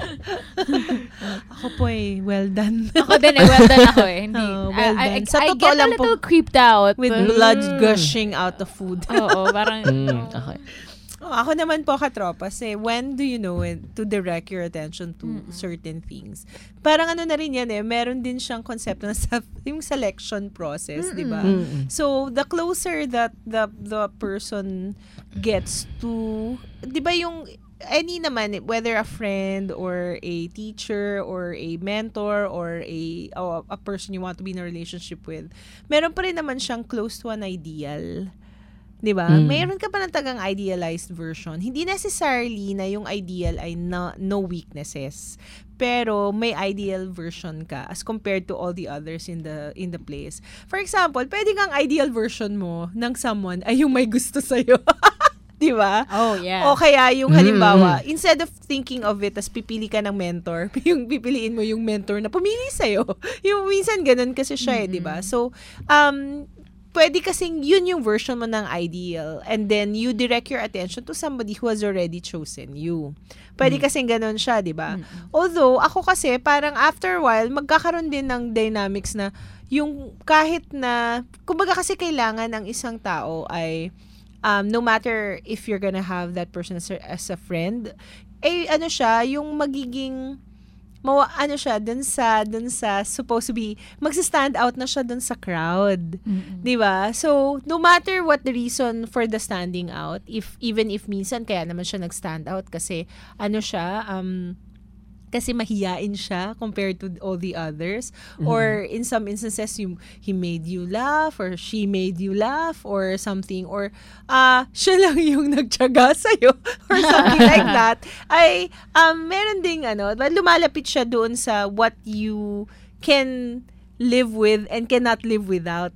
Ako po eh, well done. Ako din eh, well done ako eh. Hindi. Oh, well I, done. I, Sa I totoo get lang a little po, creeped out. with blood gushing out of food. Oo, parang... Mm, okay. Oh, ako naman po, katropa, say, when do you know when to direct your attention to mm-hmm. certain things? Parang ano na rin yan eh, meron din siyang concept ng sa, yung selection process, di ba? Mm-mm. So, the closer that the the person gets to, di ba yung, any naman, whether a friend or a teacher or a mentor or a oh, a person you want to be in a relationship with, meron pa rin naman siyang close to an ideal. 'Di ba? Mm. Mayroon ka pa ng tagang idealized version. Hindi necessarily na yung ideal ay no, no weaknesses. Pero may ideal version ka as compared to all the others in the in the place. For example, pwede kang ideal version mo ng someone ay yung may gusto sa iyo. 'Di ba? Oh, yeah. O kaya yung halimbawa, mm-hmm. instead of thinking of it as pipili ka ng mentor, yung pipiliin mo yung mentor na pumili sa iyo. Yung minsan ganun kasi siya mm-hmm. eh, 'di ba? So, um pwede kasing yun yung version mo ng ideal and then you direct your attention to somebody who has already chosen you. Pwede mm. kasing ganun siya, di ba? Mm. Although, ako kasi, parang after a while, magkakaroon din ng dynamics na yung kahit na, kumbaga kasi kailangan ng isang tao ay, um, no matter if you're gonna have that person as a, as a friend, eh, ano siya, yung magiging, mawa, ano siya, dun sa, dun sa, supposed to be, magsa-stand out na siya dun sa crowd. Mm-hmm. Diba? So, no matter what the reason for the standing out, if, even if minsan, kaya naman siya nag-stand out kasi, ano siya, um, kasi mahiyain siya compared to all the others. Mm-hmm. Or in some instances, you, he made you laugh or she made you laugh or something. Or uh, siya lang yung nagtiyaga sa'yo or something like that. Ay, um, meron ding ano, lumalapit siya doon sa what you can live with and cannot live without.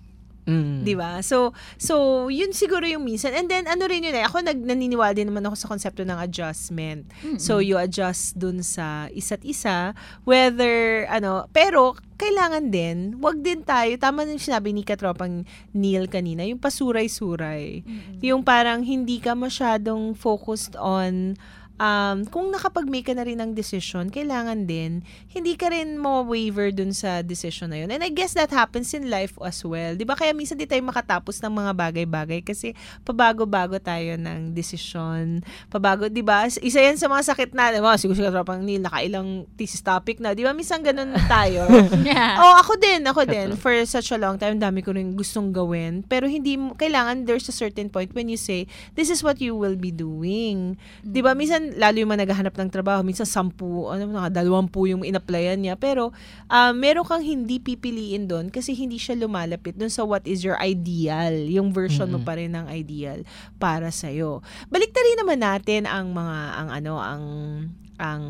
Mm. 'Di ba? So so yun siguro yung minsan. And then ano rin yun eh, ako nag naniniwala din naman ako sa konsepto ng adjustment. Mm-hmm. So you adjust dun sa isa't isa whether ano, pero kailangan din, wag din tayo, tama yung sinabi ni katropang Neil kanina, yung pasuray-suray. Mm-hmm. Yung parang hindi ka masyadong focused on Um, kung nakapag-make ka na rin ng decision, kailangan din, hindi ka rin ma-waver dun sa decision na yun. And I guess that happens in life as well. Di ba? Kaya minsan di tayo makatapos ng mga bagay-bagay kasi pabago-bago tayo ng decision. Pabago, di ba? Isa yan sa mga sakit na, di ba? Siguro siguro tropang Neil, nakailang thesis topic na. Di ba? Minsan ganun tayo. Yeah. Oh, ako din, ako din. For such a long time, dami ko rin gustong gawin. Pero hindi, kailangan, there's a certain point when you say, this is what you will be doing. Di ba? Minsan, lalo yung mga naghahanap ng trabaho, minsan sampu, ano, mga dalawampu yung in-applyan niya. Pero, uh, meron kang hindi pipiliin doon kasi hindi siya lumalapit doon sa what is your ideal. Yung version mm-hmm. mo pa rin ng ideal para sa'yo. Baliktarin naman natin ang mga, ang ano, ang, ang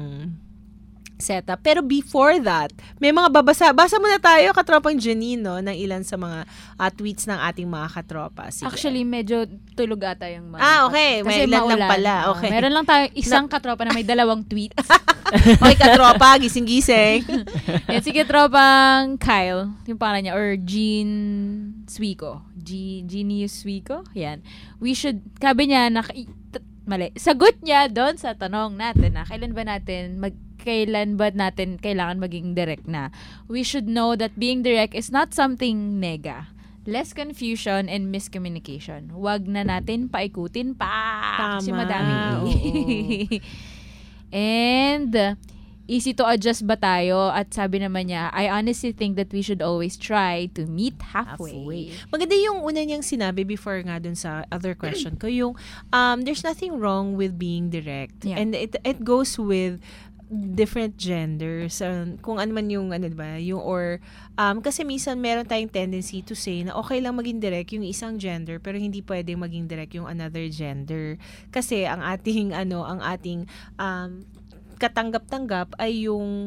setup. Pero before that, may mga babasa. Basa muna tayo, katropang Janine, no, ng ilan sa mga uh, tweets ng ating mga katropa. Sige. Actually, medyo tulog ata yung mga. Ah, okay. May ilan lang pala. Okay. Uh, meron lang tayo isang na- katropa na may dalawang tweets. Okay, katropa, gising-gising. Yan, si katropang Kyle, yung pangalan niya, or Jean Suico. G- Genius Suico? Yan. We should, sabi niya, na, t- mali, sagot niya doon sa tanong natin na kailan ba natin mag kailan ba natin kailangan maging direct na. We should know that being direct is not something nega. Less confusion and miscommunication. Huwag na natin paikutin pa. Tama. Kasi madaming And easy to adjust ba tayo? At sabi naman niya, I honestly think that we should always try to meet halfway. halfway. Maganda yung una niyang sinabi before nga dun sa other question ko, yung um, there's nothing wrong with being direct. Yeah. And it it goes with different genders, um, kung ano man yung ano ba, yung or um kasi minsan meron tayong tendency to say na okay lang maging direct yung isang gender pero hindi pwedeng maging direct yung another gender kasi ang ating ano ang ating um katanggap-tanggap ay yung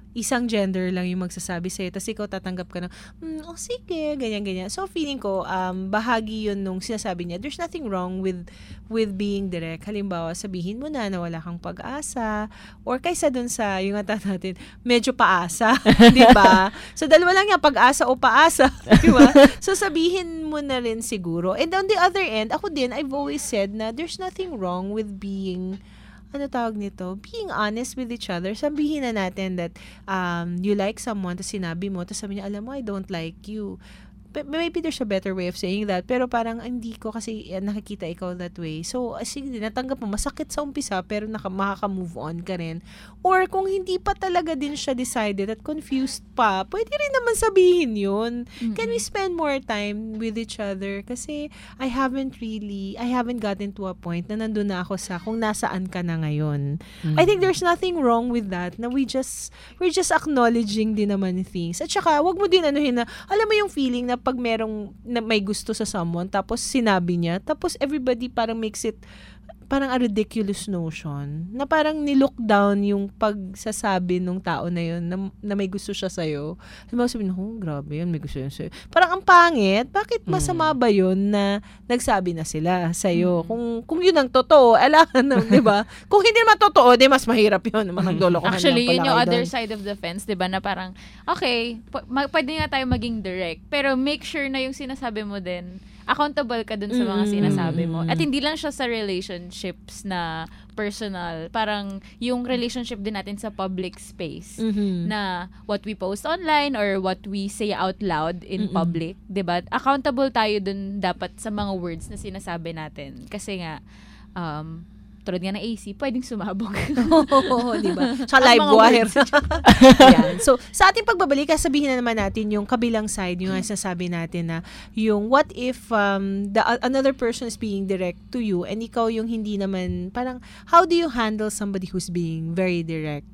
isang gender lang yung magsasabi sa'yo, tapos ikaw tatanggap ka ng, hmm, oh sige, ganyan-ganyan. So, feeling ko, um, bahagi yun nung sinasabi niya, there's nothing wrong with with being direct. Halimbawa, sabihin mo na na wala kang pag-asa, or kaysa dun sa, yung ata natin, medyo paasa, di ba? So, dalawa lang yan, pag-asa o paasa, di ba? So, sabihin mo na rin siguro. And on the other end, ako din, I've always said na there's nothing wrong with being ano tawag nito, being honest with each other. Sabihin na natin that um, you like someone, tapos sinabi mo, tapos sabi niya, alam mo, I don't like you. But maybe there's a better way of saying that, pero parang hindi ko kasi uh, nakikita ikaw that way. So, uh, sige, natanggap mo, masakit sa umpisa, pero naka, makaka-move on ka rin. Or kung hindi pa talaga din siya decided at confused pa, pwede rin naman sabihin yun. Mm-hmm. Can we spend more time with each other? Kasi I haven't really, I haven't gotten to a point na nandun na ako sa kung nasaan ka na ngayon. Mm-hmm. I think there's nothing wrong with that, na we just, we're just acknowledging din naman things. At saka, wag mo din anuhin na, alam mo yung feeling na pag merong na may gusto sa someone, tapos sinabi niya, tapos everybody parang makes it parang a ridiculous notion na parang nilook down yung pagsasabi ng tao na yun na, na may gusto siya sa'yo. Halimbawa sabihin, oh, grabe yun, may gusto yun sa'yo. Parang ang pangit, bakit masama ba yun na nagsabi na sila sa'yo? Mm. Kung kung yun ang totoo, alangan na, di ba? Kung hindi naman totoo, di mas mahirap yun. Maglolokohan Actually, lang pala yun yung kayo other doon. side of the fence, di ba? Na parang, okay, p- ma- pwede nga tayo maging direct, pero make sure na yung sinasabi mo din, accountable ka dun sa mga sinasabi mo. At hindi lang siya sa relationships na personal. Parang yung relationship din natin sa public space. Mm-hmm. Na what we post online or what we say out loud in Mm-mm. public. Diba? Accountable tayo dun dapat sa mga words na sinasabi natin. Kasi nga, um, tulad nga ng A C, pwedeng sumabog. Oo, di ba? Tsaka Ang live mga wire. words. Yan. So, sa ating pagbabalik, sabihin na naman natin yung kabilang side, yung sasabi natin na, yung what if um, the uh, another person is being direct to you and ikaw yung hindi naman, parang, how do you handle somebody who's being very direct?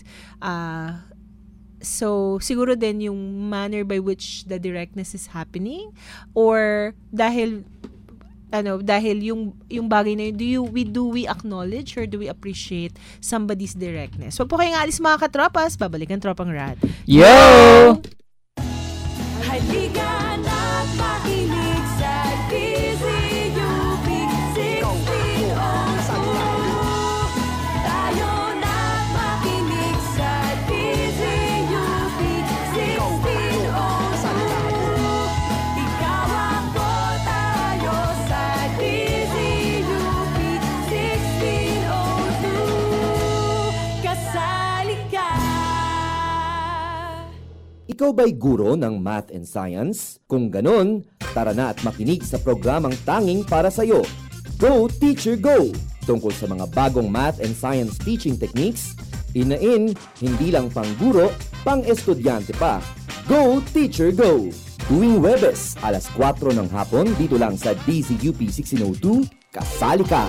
Uh, so, siguro din yung manner by which the directness is happening, or dahil ano, dahil yung yung bagay na yun, do you we do we acknowledge or do we appreciate somebody's directness? Wag po kayong alis mga katropas, babalikan Tropang Rad. Yo! Halika na't makinig sa D Z U P sixteen oh two. Tayo na't makinig sa D Z U P sixteen oh two. Ikaw ako, tayo sa D Z U P sixteen oh two. Kasali ka. Ikaw ba'y guro ng math and science? Kung ganon, tara na at makinig sa programang tanging para sa'yo. Go Teacher Go! Tungkol sa mga bagong math and science teaching techniques, in-in, hindi lang pang guro, pang estudyante pa. Go Teacher Go! Tuwing Webes, alas kwatro ng hapon, dito lang sa D Z U P sixteen oh two, kasali ka!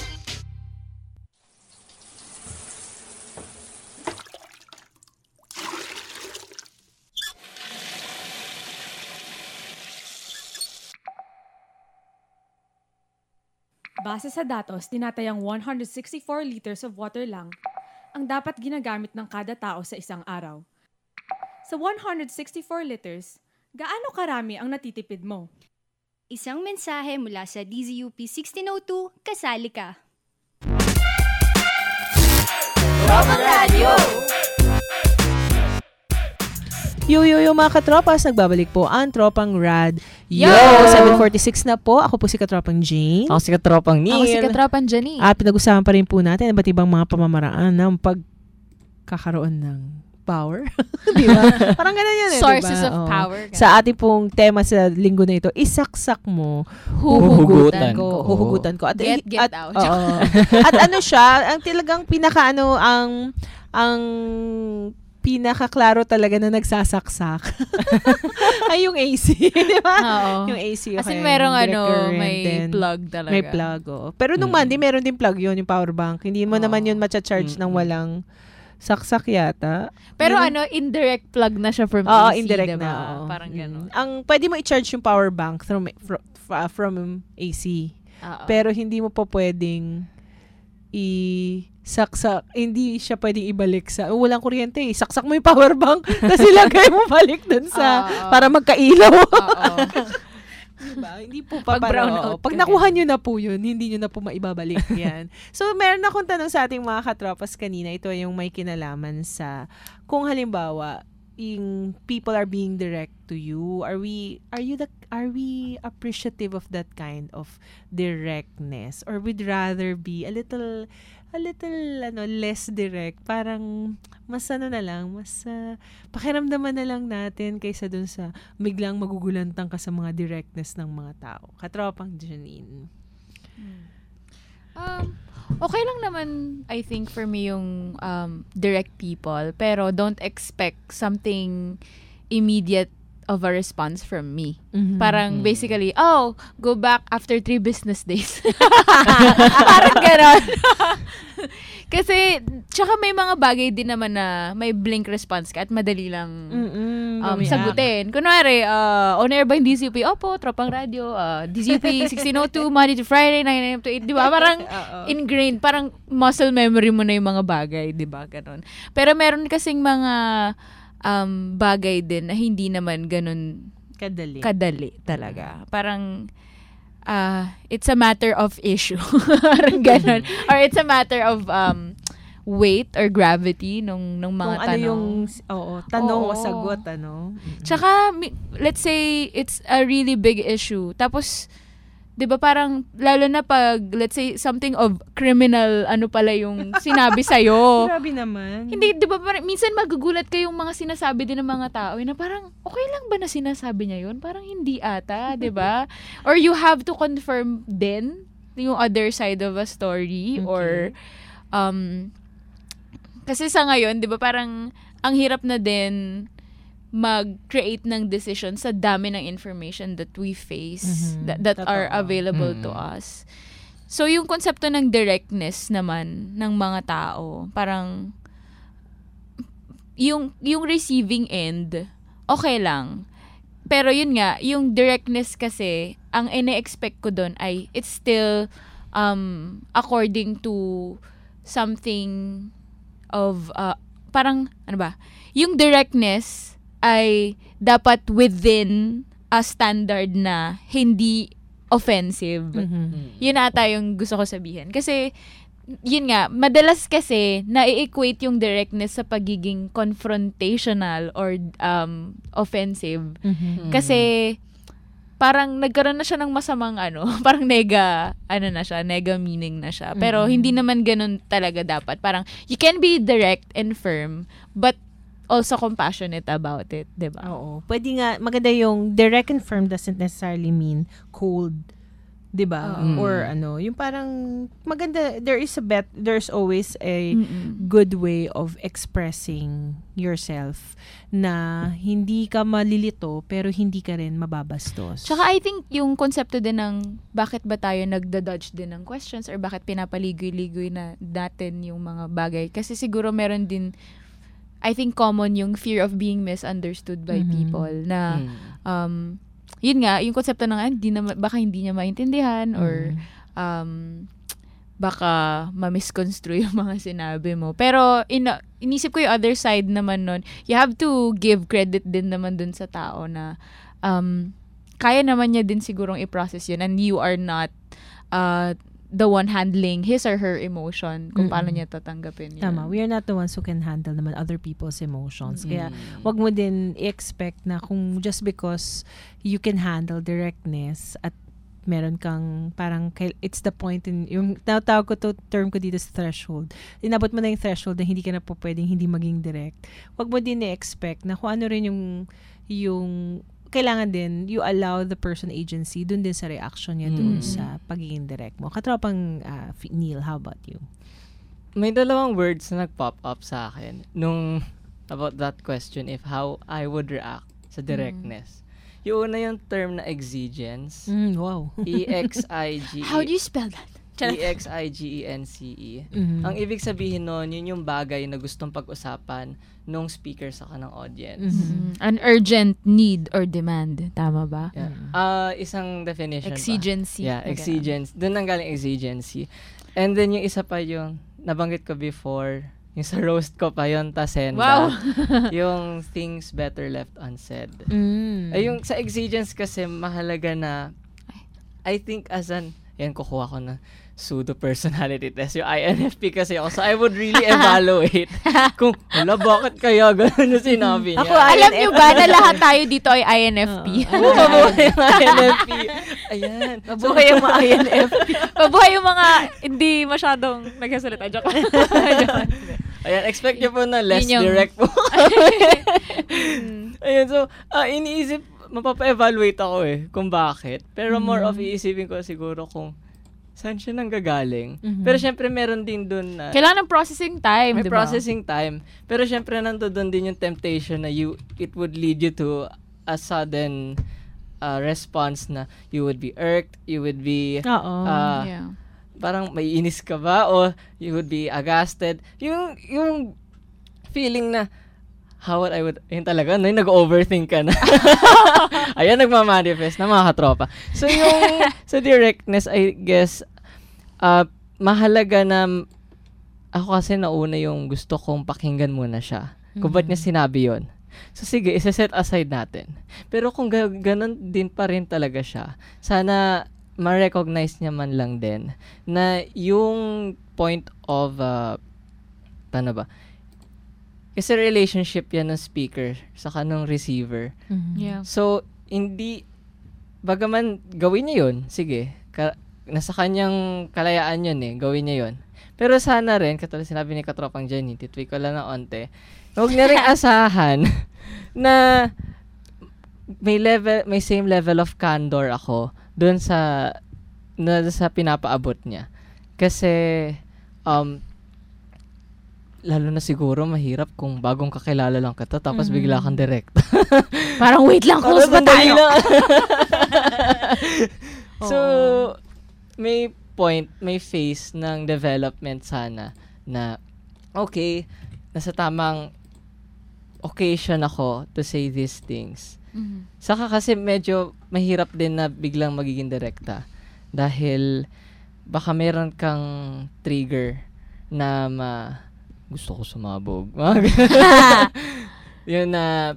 Base sa datos, tinatayang one hundred sixty-four liters of water lang ang dapat ginagamit ng kada tao sa isang araw. Sa one hundred sixty-four liters, gaano karami ang natitipid mo? Isang mensahe mula sa D Z U P sixteen oh two, kasali ka. Tropang Radio! Yo, yo, yo mga katropas, nagbabalik po ang Tropang Rad. Yo! Yo! seven forty-six na po. Ako po si Katropang Jane. Ako si Katropang Neil. Ako si Katropang Jenny. At pinag-usapan pa rin po natin ang iba't ibang mga pamamaraan ng pagkakaroon ng power. Di ba? Parang ganun yan eh, Sources diba? of Oo. power. Sa ating pong tema sa linggo na ito, isaksak mo, Huhugutan ko. ko. Huhugutan ko. At, Get, get at, out. oo. At ano siya, ang talagang pinaka ano, ang, ang pinakaklaro talaga na nagsasaksak ay yung A C, di ba? Oo. Yung A C. As in, okay, merong direct ano, current, may then plug talaga. May plug, oh. Pero nung Mm. Monday, meron din plug yun, yung power bank. Hindi mo Oo. naman yun matcha-charge ng walang saksak yata. Pero Yun- ano, indirect plug na siya from Oo, A C, indirect diba? na. oo. Parang Mm. gano'n. Ang pwede mo i-charge yung power bank from from, from A C. Oo. Pero hindi mo pa pwedeng i saksak, hindi siya pwedeng ibalik sa, oh, walang kuryente eh, saksak mo yung power bank, tapos ilagay mo balik dun sa, Oo. para magkailaw. Oo. Diba? Hindi po pa Pag para, brown oo. out Pag ka nakuha nyo na po yun, hindi nyo na po maibabalik yan. So, meron akong tanong sa ating mga katropas kanina. Ito yung may kinalaman sa, kung halimbawa, yung people are being direct to you, are we, are you the, are we appreciative of that kind of directness? Or would rather be a little, a little, ano, less direct? Parang, mas ano na lang, mas uh, pakiramdaman na lang natin kaysa dun sa biglang magugulantang ka sa mga directness ng mga tao. Katropang Janine. Um, okay lang naman, I think, for me yung um, direct people. Pero don't expect something immediate of a response from me. Mhm. Parang Mhm. basically, oh, go back after three business days. Parang ganon. Kasi, tsaka may mga bagay din naman na may blink response ka at madali lang um, gumiyak. sagutin. Kunwari, uh, on air ba yung D Z U P? Opo, Tropang Radio, uh, D Z U P sixteen oh two, Monday to Friday, nine a.m. to eight, di ba? Parang ingrained, parang muscle memory mo na yung mga bagay, di ba? Ganon. Pero meron kasing mga um, bagay din na hindi naman ganon kadali. Kadali talaga. Parang, uh, it's a matter of issue. Parang ganon. Or it's a matter of um, weight or gravity nung, nung mga Kung tanong. ano yung, oo, tanong o Oo. sagot, ano? Tsaka, mi- let's say, it's a really big issue. Tapos, di ba parang, lalo na pag, let's say, something of criminal, ano pala yung sinabi sa'yo. Grabe naman. Hindi, di ba parang, minsan magugulat kayong mga sinasabi din ng mga tao, eh, na parang, okay lang ba na sinasabi niya yun? Parang hindi ata, di ba? Or you have to confirm din yung other side of a story, or, um, kasi sa ngayon, di ba parang, ang hirap na din mag-create ng decision sa dami ng information that we face, Mhm. that, that are Totoo. available to Mhm. us. So, yung konsepto ng directness naman ng mga tao, parang, yung, yung receiving end, okay lang. Pero yun nga, yung directness kasi, ang ine-expect ko doon ay, it's still, um, according to something of, uh, parang, ano ba, yung directness ay dapat within a standard na hindi offensive. Mhm. Yun ata yung gusto ko sabihin. Kasi, yun nga, madalas kasi na-equate yung directness sa pagiging confrontational or um, offensive. Mhm. Kasi, parang nagkaroon na siya ng masamang ano, parang nega, ano na siya, nega meaning na siya. Pero Mhm. hindi naman ganun talaga dapat. Parang, you can be direct and firm, but also compassionate about it, di ba? Oo. Pwede nga, maganda yung direct and firm doesn't necessarily mean cold. 'Di ba? Oo. Or ano, yung parang maganda, there is a bet, there's always a Mm-mm. good way of expressing yourself na hindi ka malilito pero hindi ka rin mababastos. Tsaka I think yung konsepto din ng bakit ba tayo nagda-dodge din ng questions or bakit pinapaligoy-ligoy na natin yung mga bagay. Kasi siguro meron din, I think common yung fear of being misunderstood by Mhm. people na Mm. um, yun nga, yung konsepto ng ah, hindi na, baka hindi niya maintindihan or um, baka ma-misconstrue yung mga sinabi mo. Pero in, inisip ko yung other side naman nun, you have to give credit din naman dun sa tao na um, kaya naman niya din sigurong i-process yun and you are not uh, the one handling his or her emotion kung paano Mm-mm. niya tatanggapin yun. Tama. We are not the ones who can handle naman other people's emotions. Kaya, Mm. wag mo din i-expect na kung just because you can handle directness at meron kang parang, kail- it's the point in, yung tawag ko to, term ko dito sa threshold. Inabot mo na yung threshold na hindi ka na po pwedeng hindi maging direct. Wag mo din i-expect na kung ano rin yung, yung, kailangan din, you allow the person agency dun din sa reaction niya dun Mm. sa pagiging direct mo. Katropang uh, Neil, how about you? May dalawang words na nag-pop up sa akin nung about that question if how I would react sa directness. Yung una yung term na exigence. Mm, wow. E X I G E. How do you spell that? E X I G E N C E. Mhm. Ang ibig sabihin nun, yun yung bagay na gustong pag-usapan nung speaker sa kanang audience. Mhm. An urgent need or demand. Tama ba? Yeah. Ah, isang definition pa. Exigency. Yeah, Okay. exigency. Doon ang galing exigency. And then yung isa pa yung nabanggit ko before, yung sa roast ko pa yun, Tasenda. Wow. Yung things better left unsaid. Mm. Ay, yung sa exigence kasi, mahalaga na, I think as an, yan, kukuha ko na pseudo personality test. Yung I N F P kasi ako. So, I would really evaluate kung, wala, bakit kaya gano'n yung sinabi niya? Ako, alam nyo ba na lahat tayo dito ay I N F P? Oo, mabuhay yung I N F P. Ayan. Mabuhay yung mga I N F P. Mabuhay yung mga hindi masyadong nagsasalita. Joke. Ayan, expect nyo po na less Yun yung- direct po. Ayan, so, ah, iniisip, mapapa-evaluate ako eh, kung bakit. Pero more of iisipin ko siguro kung saan siya nanggagaling. Mhm. Pero syempre, meron din dun na... Kailangan ng processing time, May di ba? processing time. Pero syempre, nandoon din yung temptation na you it would lead you to a sudden uh, response na you would be irked, you would be... Oo. uh, Yeah. Parang may inis ka ba? O you would be aghasted. Yung, yung feeling na how would I would... Yun talaga, no? Yung nag-overthink ka na. Ayan, nagmamanifest na mga katropa. So yung sa directness, I guess, uh, mahalaga na ako kasi nauna yung gusto kong pakinggan muna siya. Kung ba't niya sinabi yun. So sige, isa-set aside natin. Pero kung ga- ganun din pa rin talaga siya, sana ma-recognize niya man lang din na yung point of, uh, paano ba? Kasi relationship yan ng speaker saka ng receiver. Mhm. Yeah. So, hindi, bagaman gawin niya yun, sige, ka, nasa kanyang kalayaan yun eh, gawin niya yun. Pero sana rin, katulad sinabi ni Katropang Jenny, titweak ko lang ng onte, huwag niya rin asahan na may level, may same level of candor ako doon sa, na, sa pinapaabot niya. Kasi, um, lalo na siguro mahirap kung bagong kakilala lang kita tapos Mhm. bigla kang direct. Parang wait lang, close ba tayo? So, may point, may phase ng development sana na okay, nasa tamang occasion ako to say these things. Mhm. Saka kasi medyo mahirap din na biglang magiging direkta dahil baka meron kang trigger na ma gusto ko sumabog. Yun na,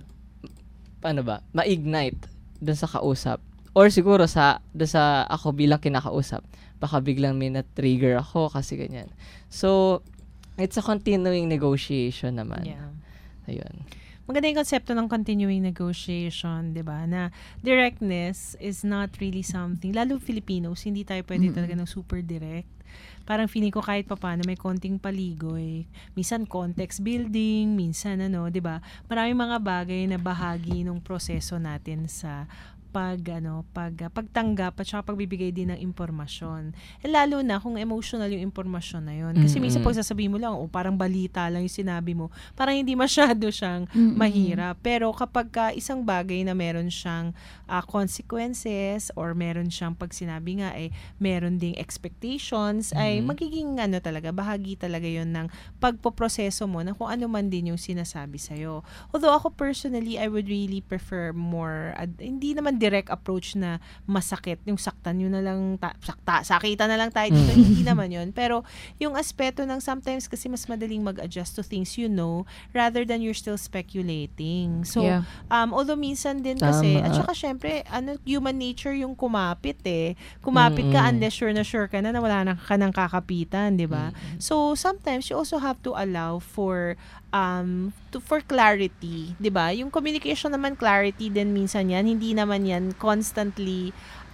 paano ba, ma-ignite dun sa kausap. Or siguro sa, dun sa ako bilang kinakausap, baka biglang may na-trigger ako kasi ganyan. So, it's a continuing negotiation naman. Yeah. Ayun. Maganda yung konsepto ng continuing negotiation, di ba? Na directness is not really something, lalo Filipinos, hindi tayo pwede Mm-mm. talaga ng super direct. Parang feeling ko kahit papaano may konting paligoy. Minsan context building, minsan ano, di ba? Maraming mga bagay na bahagi ng proseso natin sa pag ano pag uh, pagtanggap at saka pagbibigay din ng impormasyon. Eh, lalo na kung emotional yung impormasyon na yun. Kasi minsan Mm-mm. pag sasabihin mo lang, oh, parang balita lang yung sinabi mo, parang hindi masyado siyang Mm-mm. mahirap. Pero kapag uh, isang bagay na meron siyang uh, consequences or meron siyang pag sinabi nga eh meron ding expectations, ay Mhm. magiging ano talaga, bahagi talaga yon ng pagpoproseso mo na kung ano man din yung sinasabi sa'yo. Although ako personally, I would really prefer more, ad, hindi naman direct approach na masakit, yung saktan yun na lang, ta- sakta, sakita na lang tayo dito, Mm. hindi naman yun. Pero yung aspeto ng sometimes kasi mas madaling mag-adjust to things you know rather than you're still speculating. So, Yeah. um, although minsan din kasi, Tama. at saka syempre, ano, human nature yung kumapit eh. Kumapit ka Mm-mm. unless sure na sure ka na na wala na ka ng kakapitan, di ba? So, sometimes you also have to allow for um to for clarity, 'di ba? Yung communication naman clarity din minsan yan, hindi naman yan constantly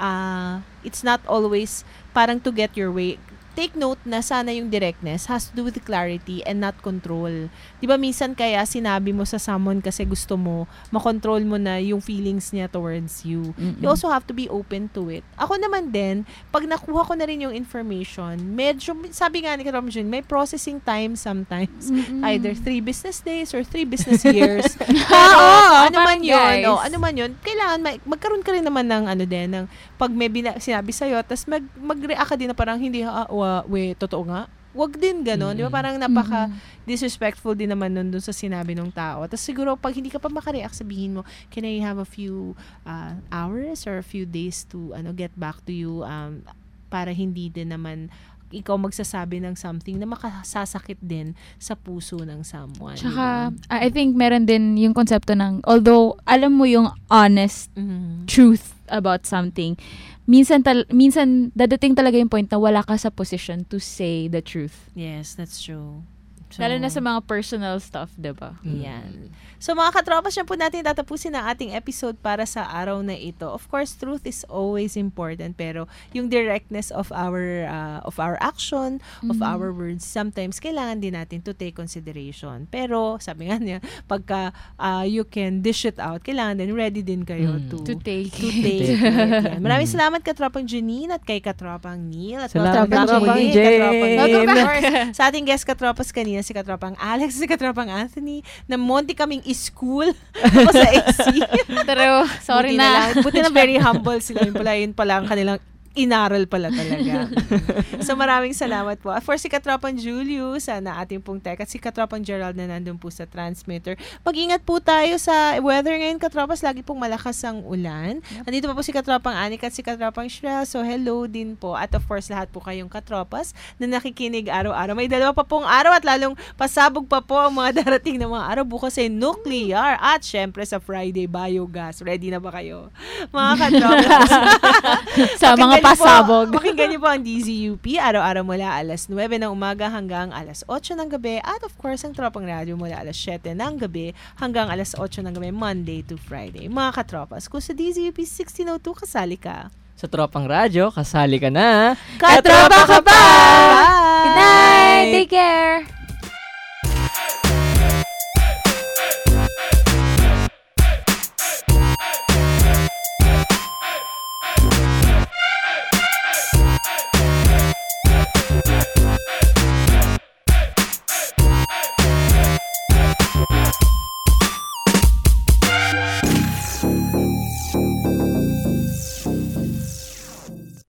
uh, it's not always parang to get your way. Take note na sana yung directness has to do with clarity and not control. 'Di ba minsan kaya sinabi mo sa someone kasi gusto mo makontrol mo na yung feelings niya towards you. Mm-mm. You also have to be open to it. Ako naman din, pag nakuha ko na rin yung information, medyo sabi nga ni Karamjun, may processing time sometimes. Mm-mm. Either three business days or three business years. Ah, oo, ano man parang yun, guys. oh, ano man yun, kailangan ma- magkaroon ka rin naman ng ano din, ng pag may bina- sinabi sa'yo, tas mag, mag-react ka din na parang hindi, ah, wa, we, totoo nga. Wag din ganon, di ba? Parang napaka disrespectful din naman nun dun sa sinabi ng tao. Tapos siguro pag hindi ka pa makareact, sabihin mo, can I have a few uh, hours or a few days to ano get back to you um, para hindi din naman ikaw magsasabi ng something na makasasakit din sa puso ng someone. Tsaka, diba? I think meron din yung konsepto ng, although alam mo yung honest Mhm. truth about something, minsan tal- minsan dadating talaga yung point na wala ka sa position to say the truth. Yes, that's true. So, Lalo na sa mga personal stuff, diba? Yan. So mga katropas, yan po natin tatapusin ang ating episode para sa araw na ito. Of course, truth is always important, pero yung directness of our uh, of our action, of Mhm. our words, sometimes kailangan din natin to take consideration. Pero sabi nga niya, pagka uh, you can dish it out, kailangan din ready din kayo Mm. to To take to it. take it. Yan. Maraming Mm. salamat katropang Janine at kay katropang Neil. At Salamat, welcome back katropang muli, Jen. katropang Neil. Welcome Of back. course, sa ating guest katropas kanina, si katropang Alex, si katropang Anthony, na monti kaming school ako sa A C. Pero, sorry Buti na. lang. Buti na very humble sila. Yun pala, yun pala ang kanilang inaral pala talaga. So maraming salamat po. For si Katropang Julius, na ating pong tech, at si Katropang Gerald na nandun po sa transmitter. Mag-ingat po tayo sa weather ngayon, Katropas. Lagi pong malakas ang ulan. Yep. Nandito pa po si Katropang Anik at si Katropang Shrel. So hello din po. At of course, lahat po kayong Katropas na nakikinig araw-araw. May dalawa pa pong araw at lalong pasabog pa po ang mga darating na mga araw. Bukas ay nuclear at syempre sa Friday biogas. Ready na ba kayo? Mga Katropas. Sa mga pasabog. Pakinggan niyo po ang D Z U P araw-araw mula alas nuwebe ng umaga hanggang alas otso ng gabi, at of course ang Tropang Radio mula alas siyete ng gabi hanggang alas otso ng gabi, Monday to Friday. Mga katropas, kung sa D Z U P sixteen oh two kasali ka. Sa Tropang Radyo, kasali ka na. Katropa ka pa! Good night! Take care!